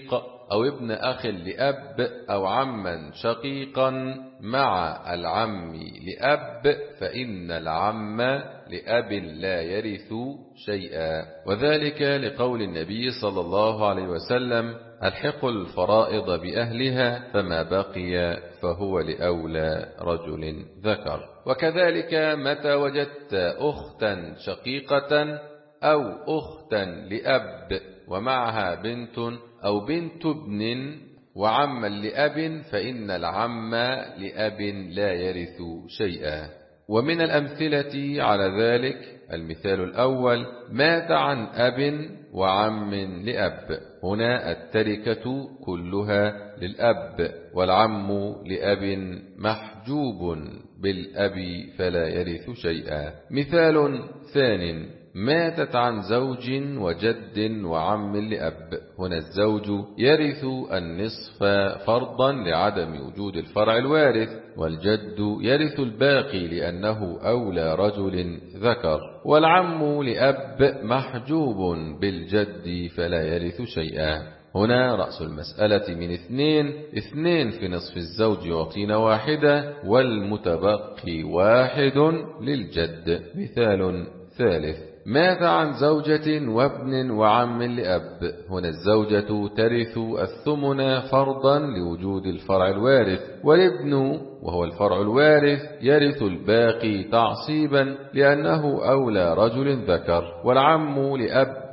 أو ابن أخ لأب أو عما شقيقا مع العم لأب فإن العم لأب لا يرث شيئا، وذلك لقول النبي صلى الله عليه وسلم: الحقوا الفرائض بأهلها فما بقي فهو لأولى رجل ذكر. وكذلك متى وجدت أختا شقيقة أو أختا لأب ومعها بنت أو بنت ابن وعما لأب فإن العم لأب لا يرث شيئا. ومن الأمثلة على ذلك المثال الأول: مات عن أب وعم لأب، هنا التركة كلها للأب، والعم لأب محجوب بالأب فلا يرث شيئا. مثال ثانٍ: ماتت عن زوج وجد وعم لأب، هنا الزوج يرث النصف فرضا لعدم وجود الفرع الوارث، والجد يرث الباقي لأنه أولى رجل ذكر، والعم لأب محجوب بالجد فلا يرث شيئا. هنا رأس المسألة من اثنين، اثنين في نصف الزوج يعطينا واحدة، والمتبقي واحد للجد. مثال ثالث: مات عن زوجة وابن وعم لأب، هنا الزوجة ترث الثمن فرضا لوجود الفرع الوارث، والابن وهو الفرع الوارث يرث الباقي تعصيبا لأنه أولى رجل ذكر، والعم لأب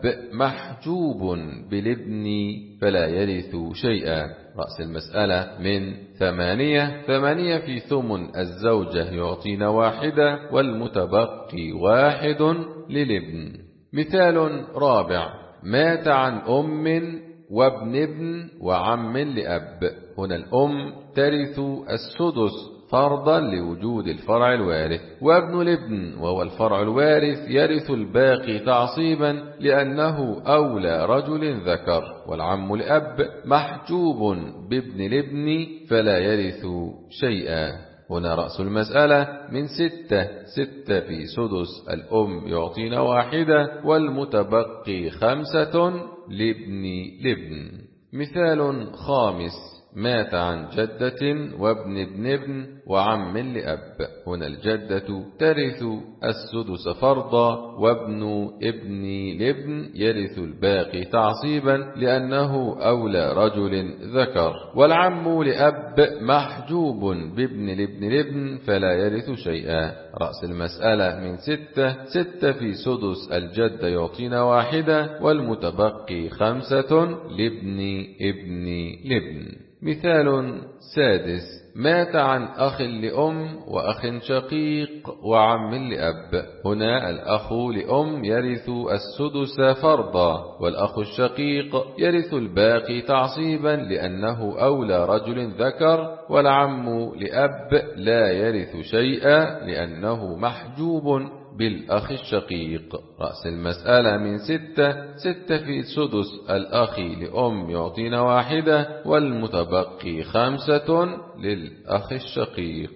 محجوب بالابن فلا يرث شيئا. رأس المسألة من ثمانية، ثمانية في ثمن الزوجة يعطينا واحدة، والمتبقي واحد للابن. مثال رابع: مات عن أم وابن ابن وعم لأب، هنا الأم ترث السدس فرضا لوجود الفرع الوارث، وابن الابن وهو الفرع الوارث يرث الباقي تعصيبا لأنه أولى رجل ذكر، والعم لأب محجوب بابن الابن فلا يرث شيئا. هنا رأس المسألة من ستة، ستة في سدس الأم يعطينا واحدة، والمتبقي خمسة لابن لابن. مثال خامس: مات عن جدة وابن ابن ابن وعم لأب، هنا الجدة ترث السدس فرضا، وابن ابن لابن يرث الباقي تعصيبا لأنه أولى رجل ذكر، والعم لأب محجوب بابن لابن لابن فلا يرث شيئا. رأس المسألة من ستة، ستة في سدس الجد يعطينا واحدة، والمتبقي خمسة لابن ابن لابن. مثال سادس: مات عن أخ لأم وأخ شقيق وعم لأب، هنا الأخ لأم يرث السدس فرضا، والأخ الشقيق يرث الباقي تعصيبا لأنه أولى رجل ذكر، والعم لأب لا يرث شيئا لأنه محجوب بالأخ الشقيق. رأس المسألة من ستة، ستة في سدس الأخ لأم يعطينا واحدة، والمتبقي خمسة للأخ الشقيق.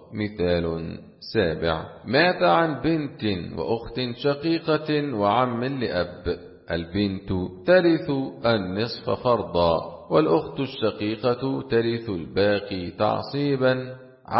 مثال سابع: مات عن بنت وأخت شقيقة وعم لأب، البنت ترث النصف فرضا، والأخت الشقيقة ترث الباقي تعصيبا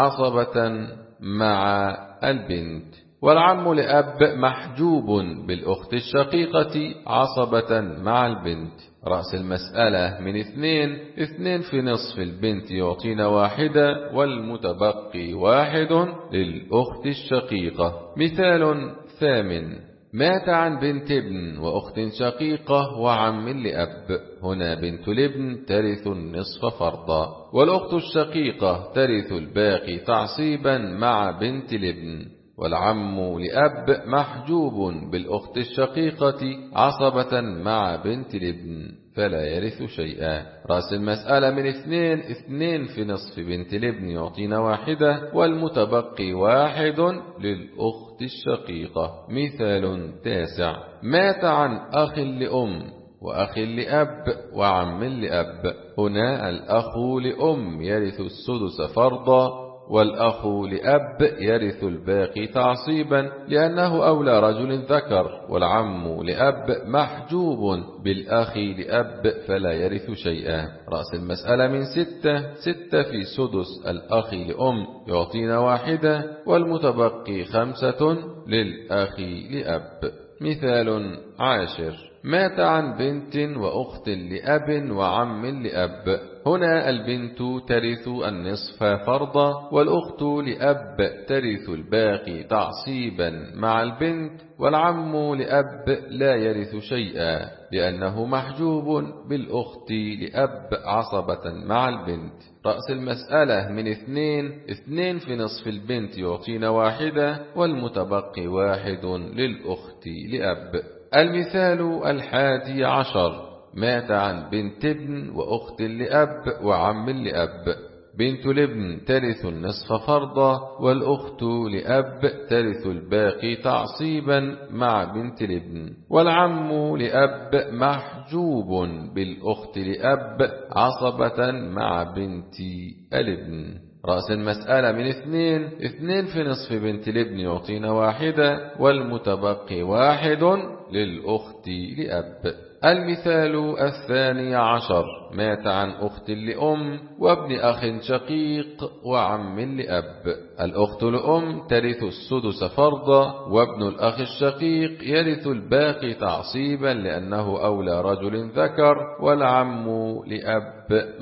عصبة مع البنت، والعم لأب محجوب بالأخت الشقيقة عصبة مع البنت. رأس المسألة من اثنين، اثنين في نصف البنت يعطينا واحدة، والمتبقي واحد للأخت الشقيقة. مثال ثامن: مات عن بنت ابن وأخت شقيقة وعم لأب، هنا بنت الابن ترث النصف فرضا، والأخت الشقيقة ترث الباقي تعصيبا مع بنت الابن، والعم لأب محجوب بالأخت الشقيقة عصبة مع بنت الابن فلا يرث شيئا. رأس المسألة من اثنين، اثنين في نصف بنت الابن يعطينا واحدة، والمتبقي واحد للأخت الشقيقة. مثال تاسع: مات عن أخ لأم وأخ لأب وعم لأب، هنا الأخ لأم يرث السدس فرضا، والأخ لأب يرث الباقي تعصيبا لأنه أولى رجل ذكر، والعم لأب محجوب بالأخ لأب فلا يرث شيئا. رأس المسألة من ستة، ستة في سدس الأخ لأم يعطينا واحدة، والمتبقي خمسة للأخ لأب. مثال عاشر: مات عن بنت وأخت لأب وعم لأب. هنا البنت ترث النصف فرضا، والأخت لأب ترث الباقي تعصيبا مع البنت، والعم لأب لا يرث شيئا لأنه محجوب بالأخت لأب عصبة مع البنت. رأس المسألة من اثنين، اثنين في نصف البنت يعطينا واحدة، والمتبقي واحد للأخت لأب. المثال الحادي عشر: مات عن بنت ابن وأخت لأب وعم لأب. بنت الابن ترث النصف فرضا، والأخت لأب ترث الباقي تعصيبا مع بنت الابن، والعم لأب محجوب بالأخت لأب عصبة مع بنت الابن. رأس المسألة من اثنين، اثنين في نصف بنت الابن يعطينا واحدة، والمتبقي واحد للأخت لأب. المثال الثاني عشر: مات عن أخت لأم وابن أخ شقيق وعم لأب. الأخت لأم ترث السدس فرضا، وابن الأخ الشقيق يرث الباقي تعصيبا لأنه أولى رجل ذكر، والعم لأب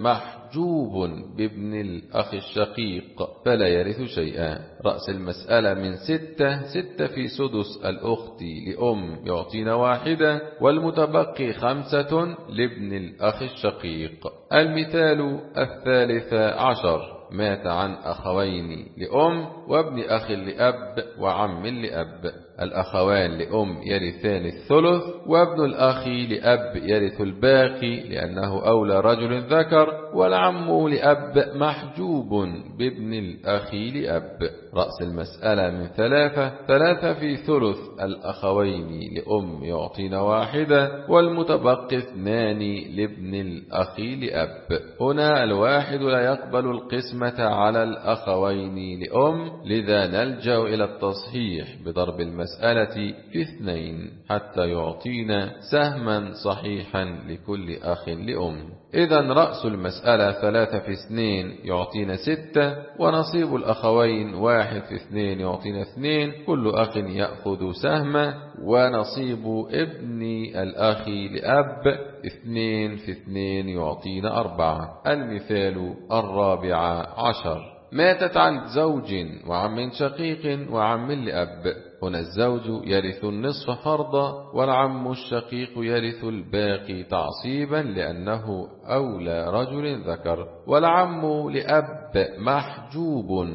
محجوب بابن الأخ الشقيق فلا يرث شيئا. رأس المسألة من ستة، ستة في سدس الأخت لأم يعطينا واحدة، والمتبقي خمسة لابن الأخ الشقيق. المثال الثالث عشر: مات عن أخوين لأم وابن أخ لأب وعم لأب. الأخوان لأم يرثان الثلث، وابن الأخ لأب يرث الباقي لأنه أولى رجل ذكر، والعم لأب محجوب بابن الأخ لأب. رأس المسألة من ثلاثة، ثلاثة في ثلث الأخوين لأم يعطينا واحدة، والمتبقي اثنان لابن الأخ لأب. هنا الواحد لا يقبل القسمة على الأخوين لأم، لذا نلجأ إلى التصحيح بضرب المسألة في اثنين حتى يعطينا سهما صحيحا لكل أخ لأم. إذن رأس المسألة ثلاثة في اثنين يعطينا ستة، ونصيب الأخوين واحد في اثنين يعطينا اثنين، كل أخ يأخذ سهمه، ونصيب ابن الأخ لأب اثنين في اثنين يعطينا أربعة. المثال الرابع عشر: ماتت عن زوج وعم شقيق وعم لأب. هنا الزوج يرث النصف فرضا، والعم الشقيق يرث الباقي تعصيبا لأنه أولى رجل ذكر، والعم لأب محجوب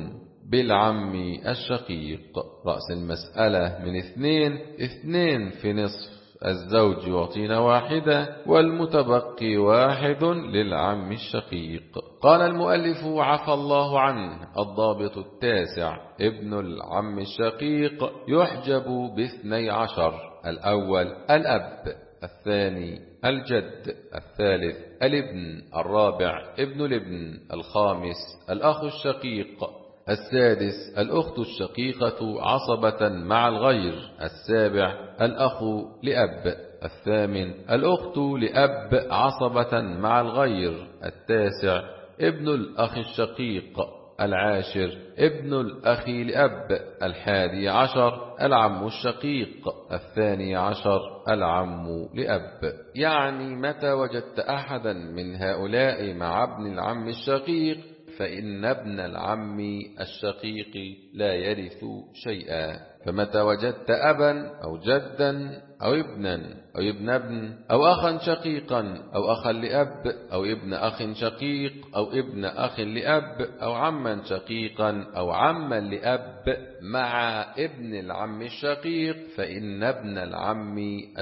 بالعم الشقيق. رأس المسألة من اثنين، اثنين في نصف الزوج يعطينا واحدة، والمتبقي واحد للعم الشقيق. قال المؤلف عفى الله عنه: الضابط التاسع: ابن العم الشقيق يحجب باثني عشر: الأول الأب، الثاني الجد، الثالث الابن، الرابع ابن الابن، الخامس الأخ الشقيق، السادس الأخت الشقيقة عصبة مع الغير، السابع الأخ لأب، الثامن الأخت لأب عصبة مع الغير، التاسع ابن الأخ الشقيق، العاشر ابن الأخ لأب، الحادي عشر العم الشقيق، الثاني عشر العم لأب. يعني متى وجدت أحدا من هؤلاء مع ابن العم الشقيق فإن ابن العم الشقيق لا يرث شيئا. فمتى وجدت أبا أو جدا أو ابنا أو ابن ابن أو أخا شقيقا أو أخا لأب أو ابن أخ شقيق أو ابن أخ لأب أو عما شقيقا أو عما لأب مع ابن العم الشقيق فإن ابن العم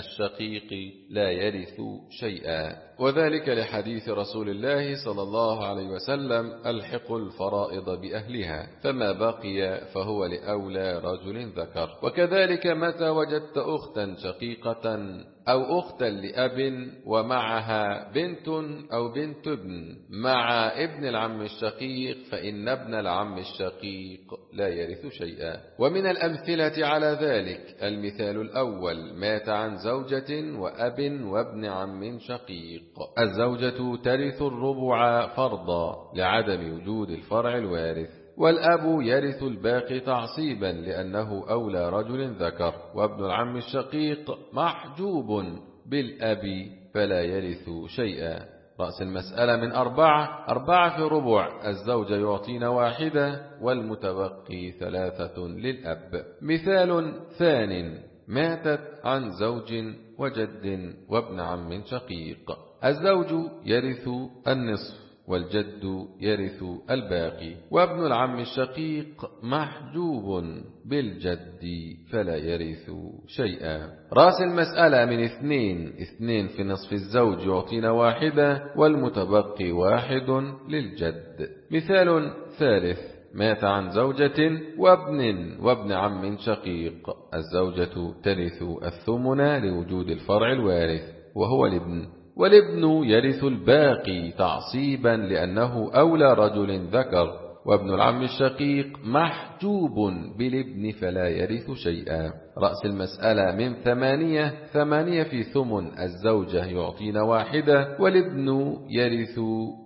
الشقيق لا يرث شيئا. وذلك لحديث رسول الله صلى الله عليه وسلم: الحقوا الفرائض بأهلها، فما بقي فهو لأولى رجل ذكر. ذكر. وكذلك متى وجدت أختا شقيقة أو أختا لأب ومعها بنت أو بنت ابن مع ابن العم الشقيق فإن ابن العم الشقيق لا يرث شيئا. ومن الأمثلة على ذلك المثال الأول: مات عن زوجة وأب وابن عم شقيق. الزوجة ترث الربع فرضا لعدم وجود الفرع الوارث، والأب يرث الباقي تعصيبا لأنه أولى رجل ذكر، وابن العم الشقيق محجوب بالأب فلا يرث شيئا. رأس المسألة من أربعة أربعة في ربع، الزوج يعطينا واحدة والمتبقي ثلاثة للأب. مثال ثان: ماتت عن زوج وجد وابن عم شقيق. الزوج يرث النصف والجد يرث الباقي، وابن العم الشقيق محجوب بالجد فلا يرث شيئا. رأس المسألة من اثنين اثنين في نصف الزوج يعطينا واحدة والمتبقي واحد للجد. مثال ثالث: مات عن زوجة وابن وابن عم شقيق. الزوجة ترث الثمن لوجود الفرع الوارث وهو الابن، والابن يرث الباقي تعصيبا لأنه أولى رجل ذكر، وابن العم الشقيق محجوب بالابن فلا يرث شيئا. رأس المسألة من ثمانية ثمانية في ثمن، الزوجة يعطينا واحدة والابن يرث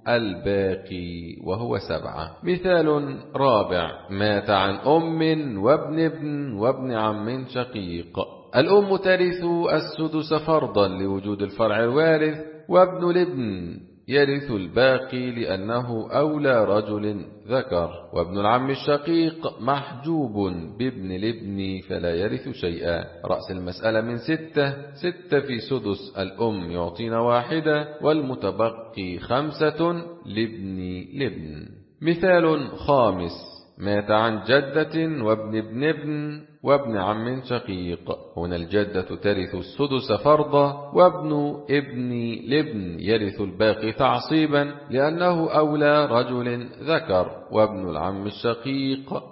الباقي وهو سبعة. مثال رابع: مات عن أم وابن ابن وابن عم شقيق. الأم ترث السدس فرضا لوجود الفرع الوارث، وابن الابن يرث الباقي لأنه أولى رجل ذكر، وابن العم الشقيق محجوب بابن الابن فلا يرث شيئا. رأس المسألة من ستة ستة في سدس، الأم يعطينا واحدة والمتبقي خمسة لابن الابن. مثال خامس: مات عن جدة وابن ابن ابن وابن عم شقيق. هنا الجدة ترث السدس فرضا، وابن ابن الابن يرث الباقي تعصيبا لأنه أولى رجل ذكر، وابن العم الشقيق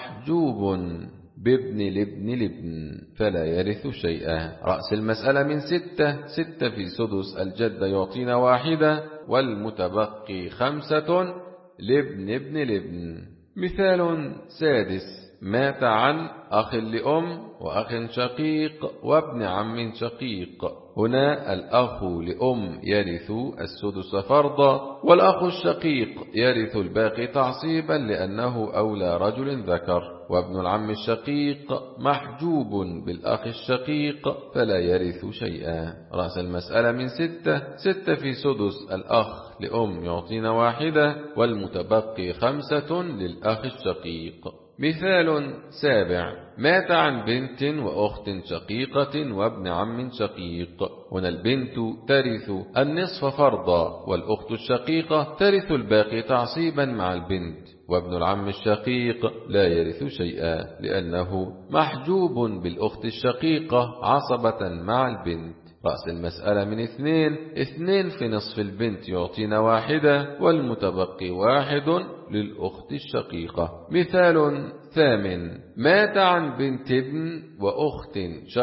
محجوب بابن الابن الابن فلا يرث شيئا. رأس المسألة من ستة ستة في سدس، الجد يعطينا واحدة والمتبقي خمسة لابن ابن الابن. مثال سادس: مات عن أخ لأم وأخ شقيق وابن عم شقيق. هنا الأخ لأم يرث السدس فرضا، والأخ الشقيق يرث الباقي تعصيبا لأنه أولى رجل ذكر، وابن العم الشقيق محجوب بالأخ الشقيق فلا يرث شيئا. رأس المسألة من ستة ستة في سدس، الأخ لأم يعطينا واحدة والمتبقي خمسة للأخ الشقيق. مثال سابع: مات عن بنت وأخت شقيقة وابن عم شقيق. هنا البنت ترث النصف فرضا، والأخت الشقيقة ترث الباقي تعصيبا مع البنت، وابن العم الشقيق لا يرث شيئا لأنه محجوب بالأخت الشقيقة عصبة مع البنت. رأس المسألة من اثنين اثنين في نصف البنت يعطينا واحدة والمتبقي واحد للأخت الشقيقة. مثال ثامن: مات عن بنت ابن وأخت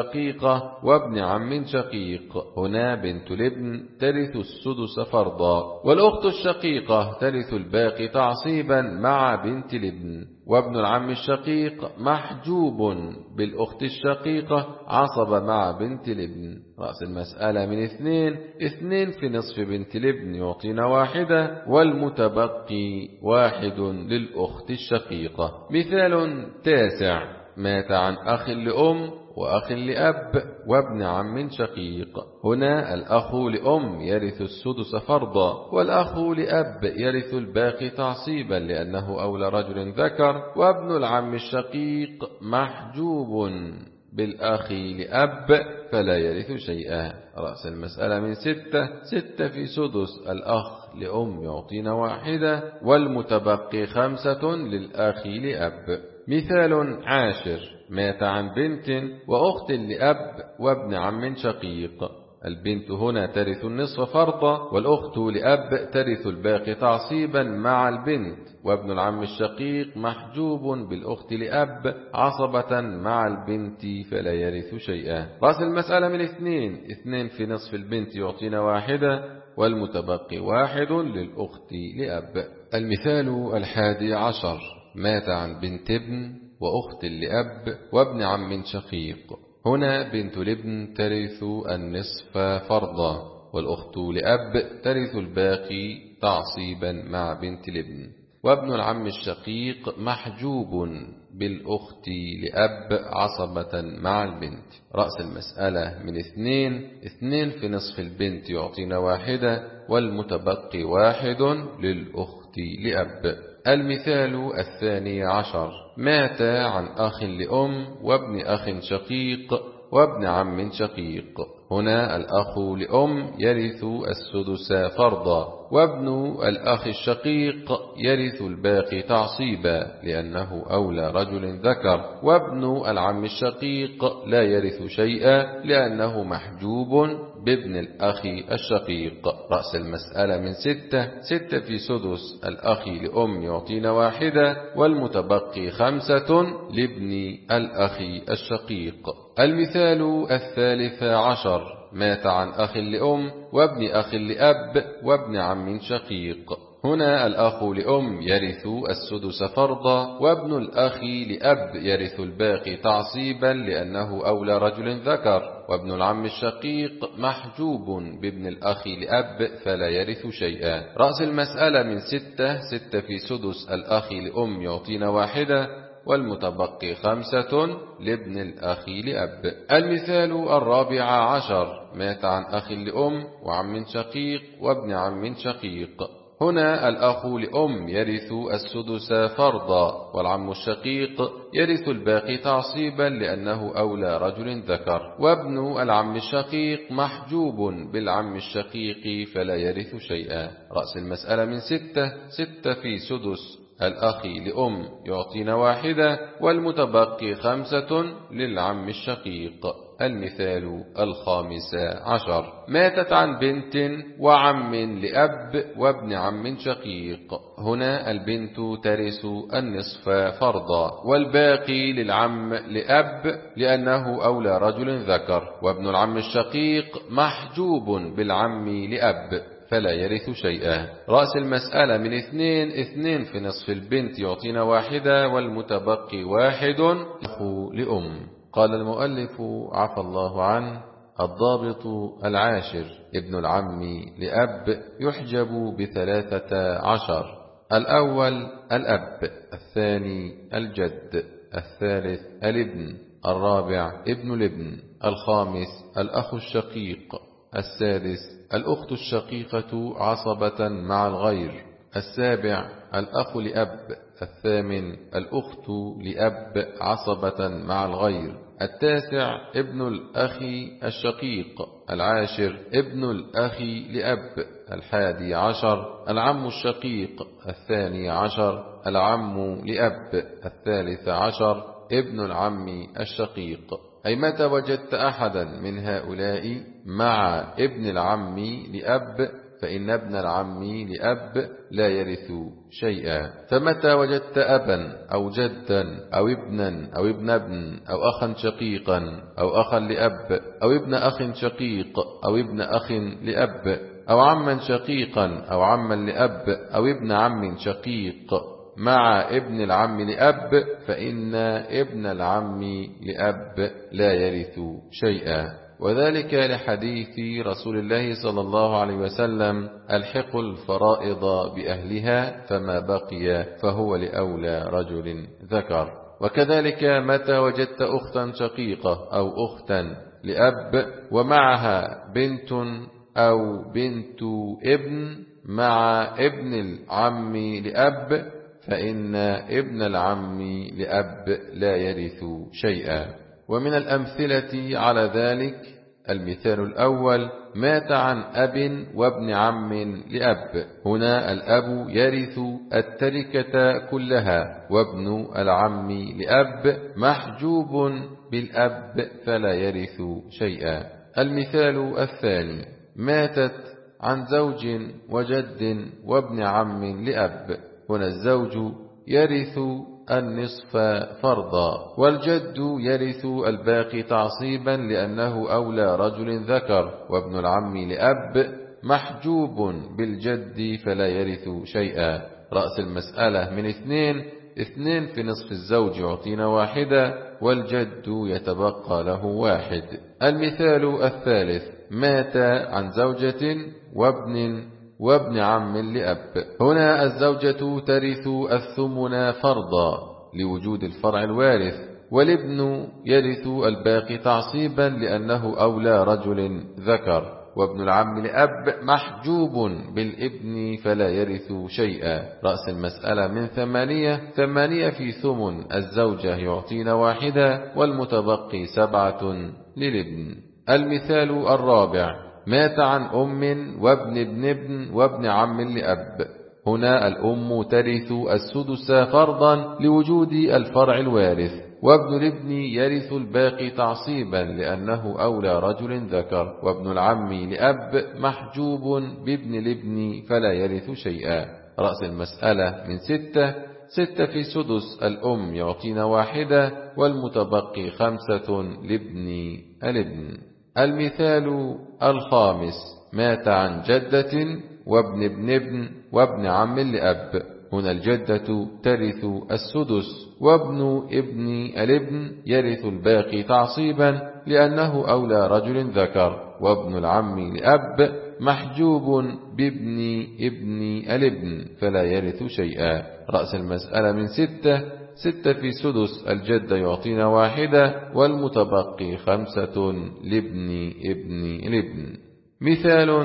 شقيقة وابن عم شقيق. هنا بنت الابن ترث السدس فرضا، والأخت الشقيقة ترث الباقي تعصيبا مع بنت الابن، وابن العم الشقيق محجوب بالأخت الشقيقة عصب مع بنت الابن. رأس المسألة من اثنين اثنين في نصف بنت الابن يعطينا واحدة والمتبقي واحد للأخت الشقيقة. مثال تاسع: مات عن أخ لأم وأخ لأب وابن عم شقيق. هنا الأخ لأم يرث السدس فرضا، والأخ لأب يرث الباقي تعصيبا لأنه أولى رجل ذكر، وابن العم الشقيق محجوب بالأخ لأب فلا يرث شيئا. رأس المسألة من ستة ستة في سدس، الأخ لأم يعطينا واحدة والمتبقي خمسة للأخ لأب. مثال عاشر: مات عن بنت وأخت لأب وابن عم شقيق. البنت هنا ترث النصف فرضا، والأخت لأب ترث الباقي تعصيبا مع البنت، وابن العم الشقيق محجوب بالأخت لأب عصبة مع البنت فلا يرث شيئا. رأس المسألة من اثنين، اثنين في نصف البنت يعطينا واحدة، والمتبقي واحد للأخت لأب. المثال الحادي عشر: مات عن بنت ابن وأخت لأب وابن عم شقيق. هنا بنت الابن ترث النصف فرضا، والأخت لأب ترث الباقي تعصيبا مع بنت الابن، وابن العم الشقيق محجوب بالأخت لأب عصبة مع البنت. رأس المسألة من اثنين، اثنين في نصف البنت يعطينا واحدة، والمتبقي واحد للأخت لأب. المثال الثاني عشر: مات عن أخ لأم وابن أخ شقيق وابن عم شقيق. هنا الأخ لأم يرث السدس فرضا، وابن الأخ الشقيق يرث الباقي تعصيبا لأنه أولى رجل ذكر، وابن العم الشقيق لا يرث شيئا لأنه محجوب بابن الأخ الشقيق. رأس المسألة من ستة، ستة في سدس الأخ لأم يعطينا واحدة، والمتبقي خمسة لابن الأخ الشقيق. المثال الثالث عشر: مات عن أخ لأم وابن أخ لأب وابن عم شقيق. هنا الأخ لأم يرث السدس فرضا، وابن الأخ لأب يرث الباقي تعصيبا لأنه أولى رجل ذكر، وابن العم الشقيق محجوب بابن الأخ لأب فلا يرث شيئا. رأس المسألة من ستة، ستة في سدس الأخ لأم يعطينا واحدة، والمتبقي خمسة لابن الأخ لأب. المثال الرابع عشر: مات عن أخ لأم وعم شقيق وابن عم شقيق. هنا الأخ لأم يرث السدس فرضا، والعم الشقيق يرث الباقي تعصيبا لأنه أولى رجل ذكر، وابن العم الشقيق محجوب بالعم الشقيق فلا يرث شيئا. رأس المسألة من ستة، ستة في سدس الأخ لأم يعطينا واحدة، والمتبقي خمسة للعم الشقيق. المثال الخامس عشر: ماتت عن بنت وعم لأب وابن عم شقيق. هنا البنت ترث النصف فرضا، والباقي للعم لأب لأنه أولى رجل ذكر، وابن العم الشقيق محجوب بالعم لأب فلا يرث شيئا. رأس المسألة من اثنين، اثنين في نصف البنت يعطينا واحدة، والمتبقي واحد أخو لأم. قال المؤلف عفى الله عنه: الضابط العاشر: ابن العم لأب يحجب بثلاثة عشر. الأول الأب، الثاني الجد، الثالث الابن، الرابع ابن الابن، الخامس الأخ الشقيق، السادس الأخت الشقيقة عصبة مع الغير، السابع الأخ لأب، الثامن الأخت لأب عصبة مع الغير، التاسع ابن الأخ الشقيق، العاشر ابن الأخ لأب، الحادي عشر العم الشقيق، الثاني عشر العم لأب، الثالث عشر ابن العم الشقيق. أي متى وجدت أحدا من هؤلاء مع ابن العم لأب فإن ابن العم لأب لا يرث شيئا. فمتى وجدت أبا أو جدا أو ابنا أو ابن ابن أو أخا شقيقا أو أخا لأب أو ابن أخ شقيق أو ابن أخ لأب أو عما شقيقا أو عما لأب أو ابن عم شقيق مع ابن العم لأب فإن ابن العم لأب لا يرث شيئا. وذلك لحديث رسول الله صلى الله عليه وسلم: الحقوا الفرائض بأهلها فما بقي فهو لأولى رجل ذكر. وكذلك متى وجدت أختا شقيقة أو أختا لأب ومعها بنت أو بنت ابن مع ابن العم لأب فإن ابن العم لأب لا يرث شيئا. ومن الأمثلة على ذلك: المثال الأول: مات عن أب وابن عم لأب. هنا الأب يرث التركة كلها، وابن العم لأب محجوب بالأب فلا يرث شيئا. المثال الثاني: ماتت عن زوج وجد وابن عم لأب. هنا الزوج يرث النصف فرضا، والجد يرث الباقي تعصيبا لأنه أولى رجل ذكر، وابن العم لأب محجوب بالجد فلا يرث شيئا. رأس المسألة من اثنين، اثنين في نصف الزوج يعطينا واحدة، والجد يتبقى له واحد. المثال الثالث: مات عن زوجة وابن وابن عم لأب. هنا الزوجة ترث الثمن فرضا لوجود الفرع الوارث، والابن يرث الباقي تعصيبا لأنه أولى رجل ذكر، وابن العم لأب محجوب بالابن فلا يرث شيئا. رأس المسألة من ثمانية، ثمانية في ثمن الزوجة يعطينا واحدة، والمتبقي سبعة للابن. المثال الرابع: مات عن أم وابن ابن ابن وابن عم لأب. هنا الأم ترث السدس فرضا لوجود الفرع الوارث، وابن الابن يرث الباقي تعصيبا لأنه أولى رجل ذكر، وابن العم لأب محجوب بابن الابن فلا يرث شيئا. رأس المسألة من ستة، ستة في سدس الأم يعطينا واحدة، والمتبقي خمسة لابن الابن. المثال الخامس: مات عن جدة وابن ابن ابن وابن عم لأب. هنا الجدة ترث السدس، وابن ابن الابن يرث الباقي تعصيبا لأنه أولى رجل ذكر، وابن العم لأب محجوب بابن ابن الابن فلا يرث شيئا. رأس المسألة من ستة، ستة في سدس الجد يعطينا واحدة، والمتبقي خمسة لابن ابن الابن. مثال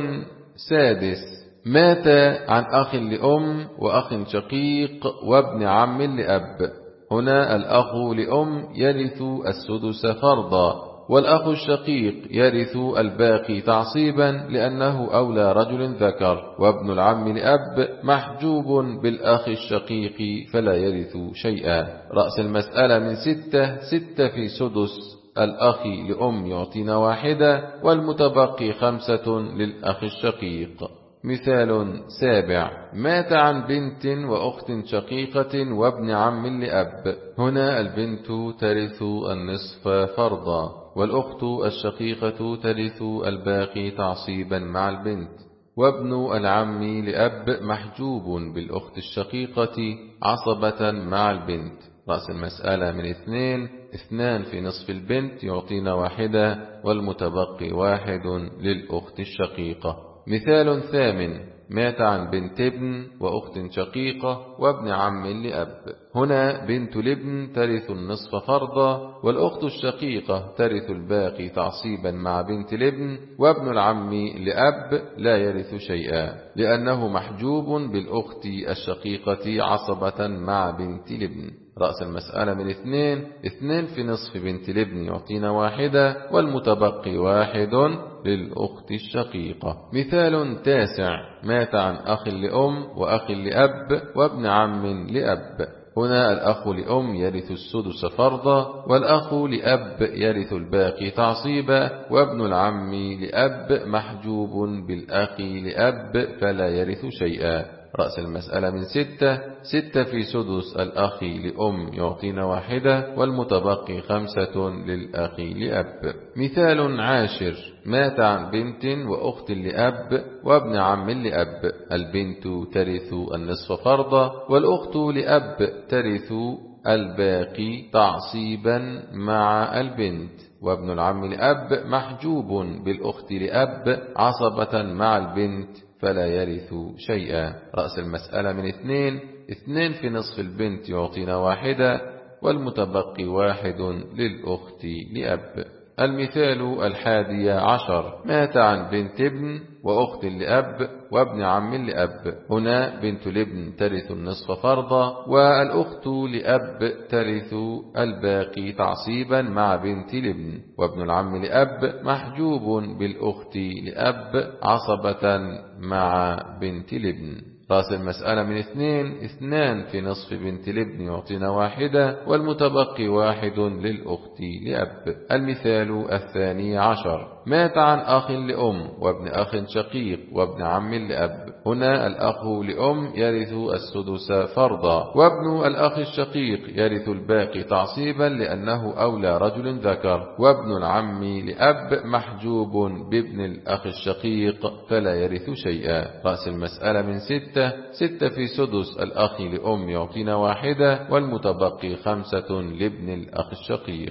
سادس: مات عن أخ لأم وأخ شقيق وابن عم لأب. هنا الأخ لأم يرث السدس فرضا، والأخ الشقيق يرث الباقي تعصيبا لأنه أولى رجل ذكر، وابن العم لأب محجوب بالأخ الشقيق فلا يرث شيئا. رأس المسألة من ستة، ستة في سدس الأخ لأم يعطينا واحدة، والمتبقي خمسة للأخ الشقيق. مثال سابع: مات عن بنت وأخت شقيقة وابن عم لأب. هنا البنت ترث النصف فرضا، والأخت الشقيقة ترث الباقي تعصيبا مع البنت، وابن العم لأب محجوب بالأخت الشقيقة عصبة مع البنت. رأس المسألة من اثنين، اثنان في نصف البنت يعطينا واحدة، والمتبقي واحد للأخت الشقيقة. مثال ثامن: مات عن بنت ابن وأخت شقيقة وابن عم لأب. هنا بنت الابن ترث النصف فرضا، والأخت الشقيقة ترث الباقي تعصيبا مع بنت الابن، وابن العم لأب لا يرث شيئا لأنه محجوب بالأخت الشقيقة عصبة مع بنت الابن. رأس المسألة من اثنين، اثنين في نصف بنت الابن يعطينا واحدة، والمتبقي واحد للأخت الشقيقة. مثال تاسع: مات عن أخ لأم وأخ لأب وابن عم لأب. هنا الأخ لأم يرث السدس فرضا، والأخ لأب يرث الباقي تعصيبا، وابن العم لأب محجوب بالأخ لأب فلا يرث شيئا. رأس المسألة من ستة، ستة في سدس الأخ لأم يعطينا واحدة، والمتبقي خمسة للأخ لأب. مثال عاشر: مات عن بنت وأخت لأب وابن عم لأب. البنت ترث النصف فرضا، والأخت لأب ترث الباقي تعصيبا مع البنت، وابن العم لأب محجوب بالأخت لأب عصبة مع البنت فلا يرث شيئا. رأس المسألة من اثنين، اثنين في نصف البنت يعطينا واحدة، والمتبقي واحد للأخت لأب. المثال الحادي عشر: مات عن بنت ابن وأخت لأب وابن عم لأب. هنا بنت الابن ترث النصف فرضا، والأخت لأب ترث الباقي تعصيبا مع بنت الابن، وابن العم لأب محجوب بالأخت لأب عصبة مع بنت الابن. رأس المسألة من اثنين، اثنان في نصف بنت الابن يعطينا واحدة، والمتبقي واحد للأخت لأب. المثال الثاني عشر: مات عن أخ لأم وابن أخ شقيق وابن عم لأب. هنا الأخ لأم يرث السدس فرضا، وابن الأخ الشقيق يرث الباقي تعصيبا لأنه أولى رجل ذكر، وابن العم لأب محجوب بابن الأخ الشقيق فلا يرث شيئا. رأس المسألة من ستة، ستة في سدس الأخ لأم يعطينا واحدة، والمتبقي خمسة لابن الأخ الشقيق.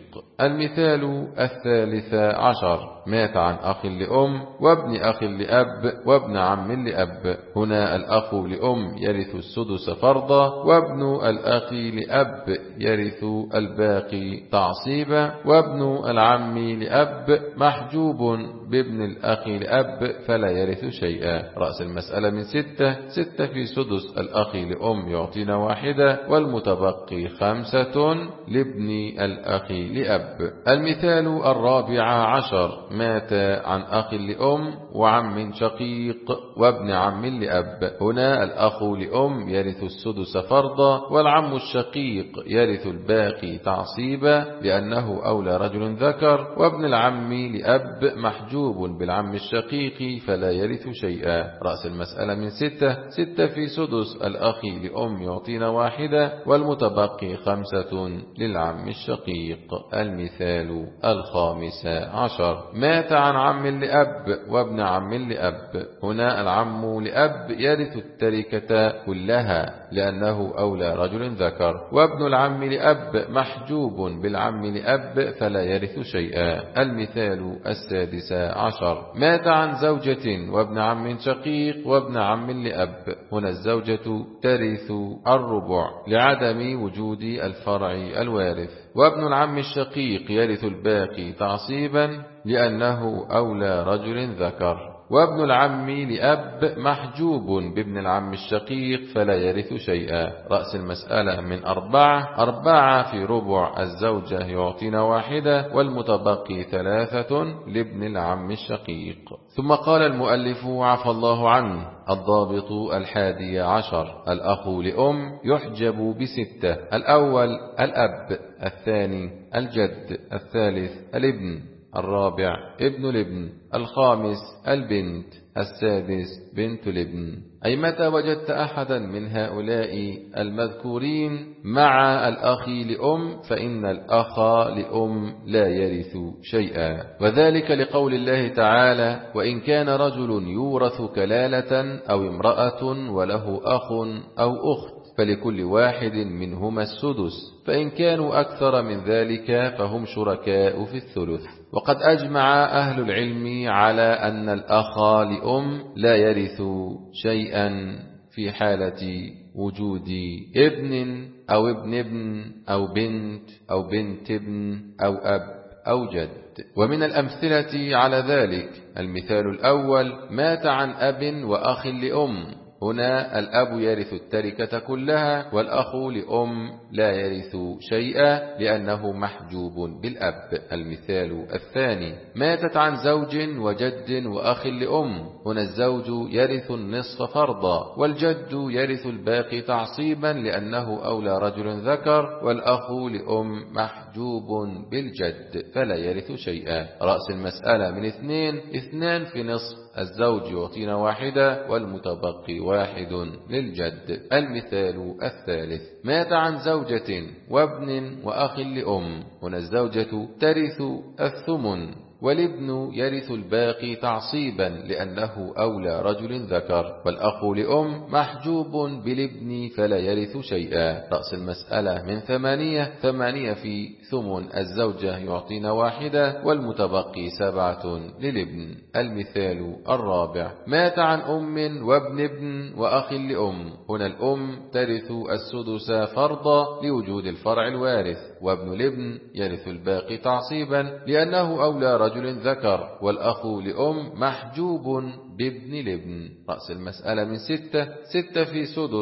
المثال الثالث عشر: مات عن أخ لأم وابن أخ لأب وابن عم لأب. هنا الأخ لأم يرث السدس فرضا، وابن الأخ لأب يرث الباقي تعصيبا، وابن العم لأب محجوب بابن الأخ لأب فلا يرث شيئا. رأس المسألة من ستة، ستة في سدس الأخ لأم يعطينا واحدة، والمتبقي خمسة لابن الأخ لأب. المثال الرابع عشر: مات عن أخ لأم وعم شقيق وابن عم لأب. هنا الأخ لأم يرث السدس فرضا، والعم الشقيق يرث الباقي تعصيبا لأنه أولى رجل ذكر، وابن العم لأب محجوب بالعم الشقيق فلا يرث شيئا. رأس المسألة من ستة، ستة في سدس الأخ لأم يعطينا واحدة، والمتبقي خمسة للعم الشقيق. المثال الخامس عشر: مات عن عم لأب وابن عم لأب. هنا العم لأب يرث التركة كلها لأنه أولى رجل ذكر، وابن العم لأب محجوب بالعم لأب فلا يرث شيئا. المثال السادس عشر: مات عن زوجة وابن عم شقيق وابن عم لأب. هنا الزوجة ترث الربع لعدم وجود الفرع الوارث، وابن العم الشقيق يرث الباقي تعصيبا لأنه أولى رجل ذكر، وابن العم لأب محجوب بابن العم الشقيق فلا يرث شيئا. رأس المسألة من أربعة، أربعة في ربع الزوجة يعطينا واحدة، والمتبقي ثلاثة لابن العم الشقيق. ثم قال المؤلف عفى الله عنه: الضابط الحادي عشر: الأخ لأم يحجب بستة: الأول الأب، الثاني الجد، الثالث الابن، الرابع ابن الابن، الخامس البنت، السادس بنت الابن. أي متى وجدت أحدا من هؤلاء المذكورين مع الأخ لأم فإن الأخ لأم لا يرث شيئا، وذلك لقول الله تعالى: وإن كان رجل يورث كلالة أو امرأة وله أخ أو أخت فلكل واحد منهما السدس، فإن كانوا أكثر من ذلك فهم شركاء في الثلث. وقد أجمع أهل العلم على أن الأخ لأم لا يرث شيئا في حالة وجود ابن أو ابن ابن أو بنت أو بنت ابن أو أب أو جد. ومن الأمثلة على ذلك المثال الأول: مات عن أب وأخ لأم. هنا الأب يرث التركة كلها، والأخ لأم لا يرث شيئا لأنه محجوب بالأب. المثال الثاني: ماتت عن زوج وجد وأخ لأم. هنا الزوج يرث النصف فرضا، والجد يرث الباقي تعصيبا لأنه أولى رجل ذكر، والأخ لأم محجوب بالجد فلا يرث شيئا. رأس المسألة من اثنين، اثنان في نصف الزوج يعطينا واحدة، والمتبقي واحد للجد. المثال الثالث: مات عن زوجة وابن وأخ لأم. هنا الزوجة ترث الثمن، والابن يرث الباقي تعصيبا لأنه أولى رجل ذكر، والأخ لأم محجوب بالابن فلا يرث شيئا. رأس المسألة من ثمانية، ثمانية في ثمن الزوجة يعطينا واحدة، والمتبقي سبعة للابن. المثال الرابع: مات عن أم وابن ابن وأخ لأم. هنا الأم ترث السدس فرضا لوجود الفرع الوارث، وابن الابن يرث الباقي تعصيبا لأنه أولى رجل ذكر، والأخ لأم محجوب بابن الابن. رأس المسألة من ستة، ستة في سدس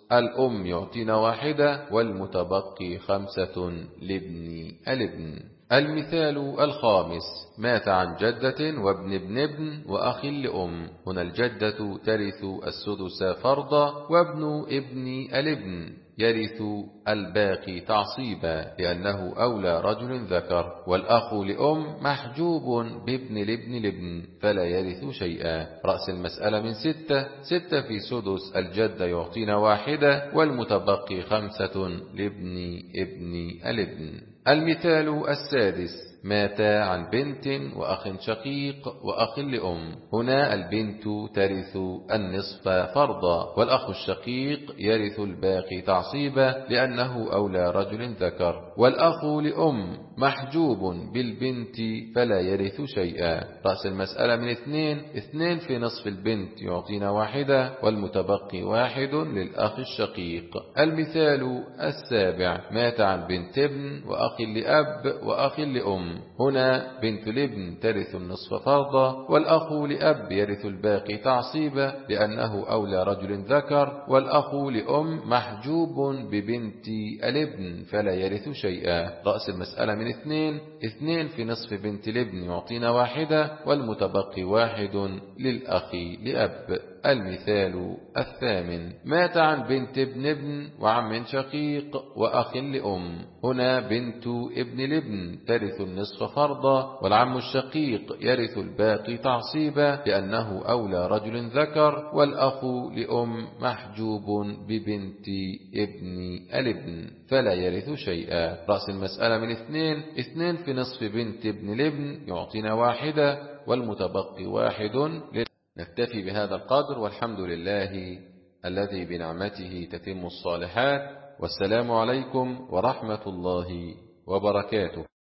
الأم يعطينا واحدة والمتبقي خمسة لابن الابن. المثال الخامس: مات عن جدة وابن ابن ابن وأخ لأم. هنا الجدة ترث السدس فرضا، وابن ابن الابن يرث الباقي تعصيبا لأنه أولى رجل ذكر، والأخ لأم محجوب بابن لابن لابن فلا يرث شيئا. رأس المسألة من ستة. ستة في سدس الجدة يعطينا واحدة والمتبقي خمسة لابن ابن الابن. المثال السادس: مات عن بنت وأخ شقيق وأخ لأم. هنا البنت ترث النصف فرضا، والأخ الشقيق يرث الباقي تعصيبا لأنه أولى رجل ذكر، والأخ لأم محجوب بالبنت فلا يرث شيئا. رأس المسألة من اثنين. اثنين في نصف البنت يعطينا واحدة والمتبقي واحد للأخ الشقيق. المثال السابع: مات عن بنت ابن وأخ لأب وأخ لأم. هنا بنت الابن ترث النصف فرضا، والأخ لأب يرث الباقي تعصيبا لأنه أولى رجل ذكر، والأخ لأم محجوب ببنت الابن فلا يرث شيئا. رأس المسألة من اثنين. اثنين في نصف بنت الابن يعطينا واحدة والمتبقي واحد للأخ لأب. المثال الثامن: مات عن بنت ابن ابن وعم شقيق وأخ لأم. هنا بنت ابن الابن ترث النصف فرضا، والعم الشقيق يرث الباقي تعصيبا لأنه أولى رجل ذكر، والأخ لأم محجوب ببنت ابن الابن فلا يرث شيئا. رأس المسألة من اثنين. اثنين في نصف بنت ابن الابن يعطينا واحدة والمتبقي واحد. نكتفي بهذا القدر، والحمد لله الذي بنعمته تتم الصالحات. والسلام عليكم ورحمة الله وبركاته.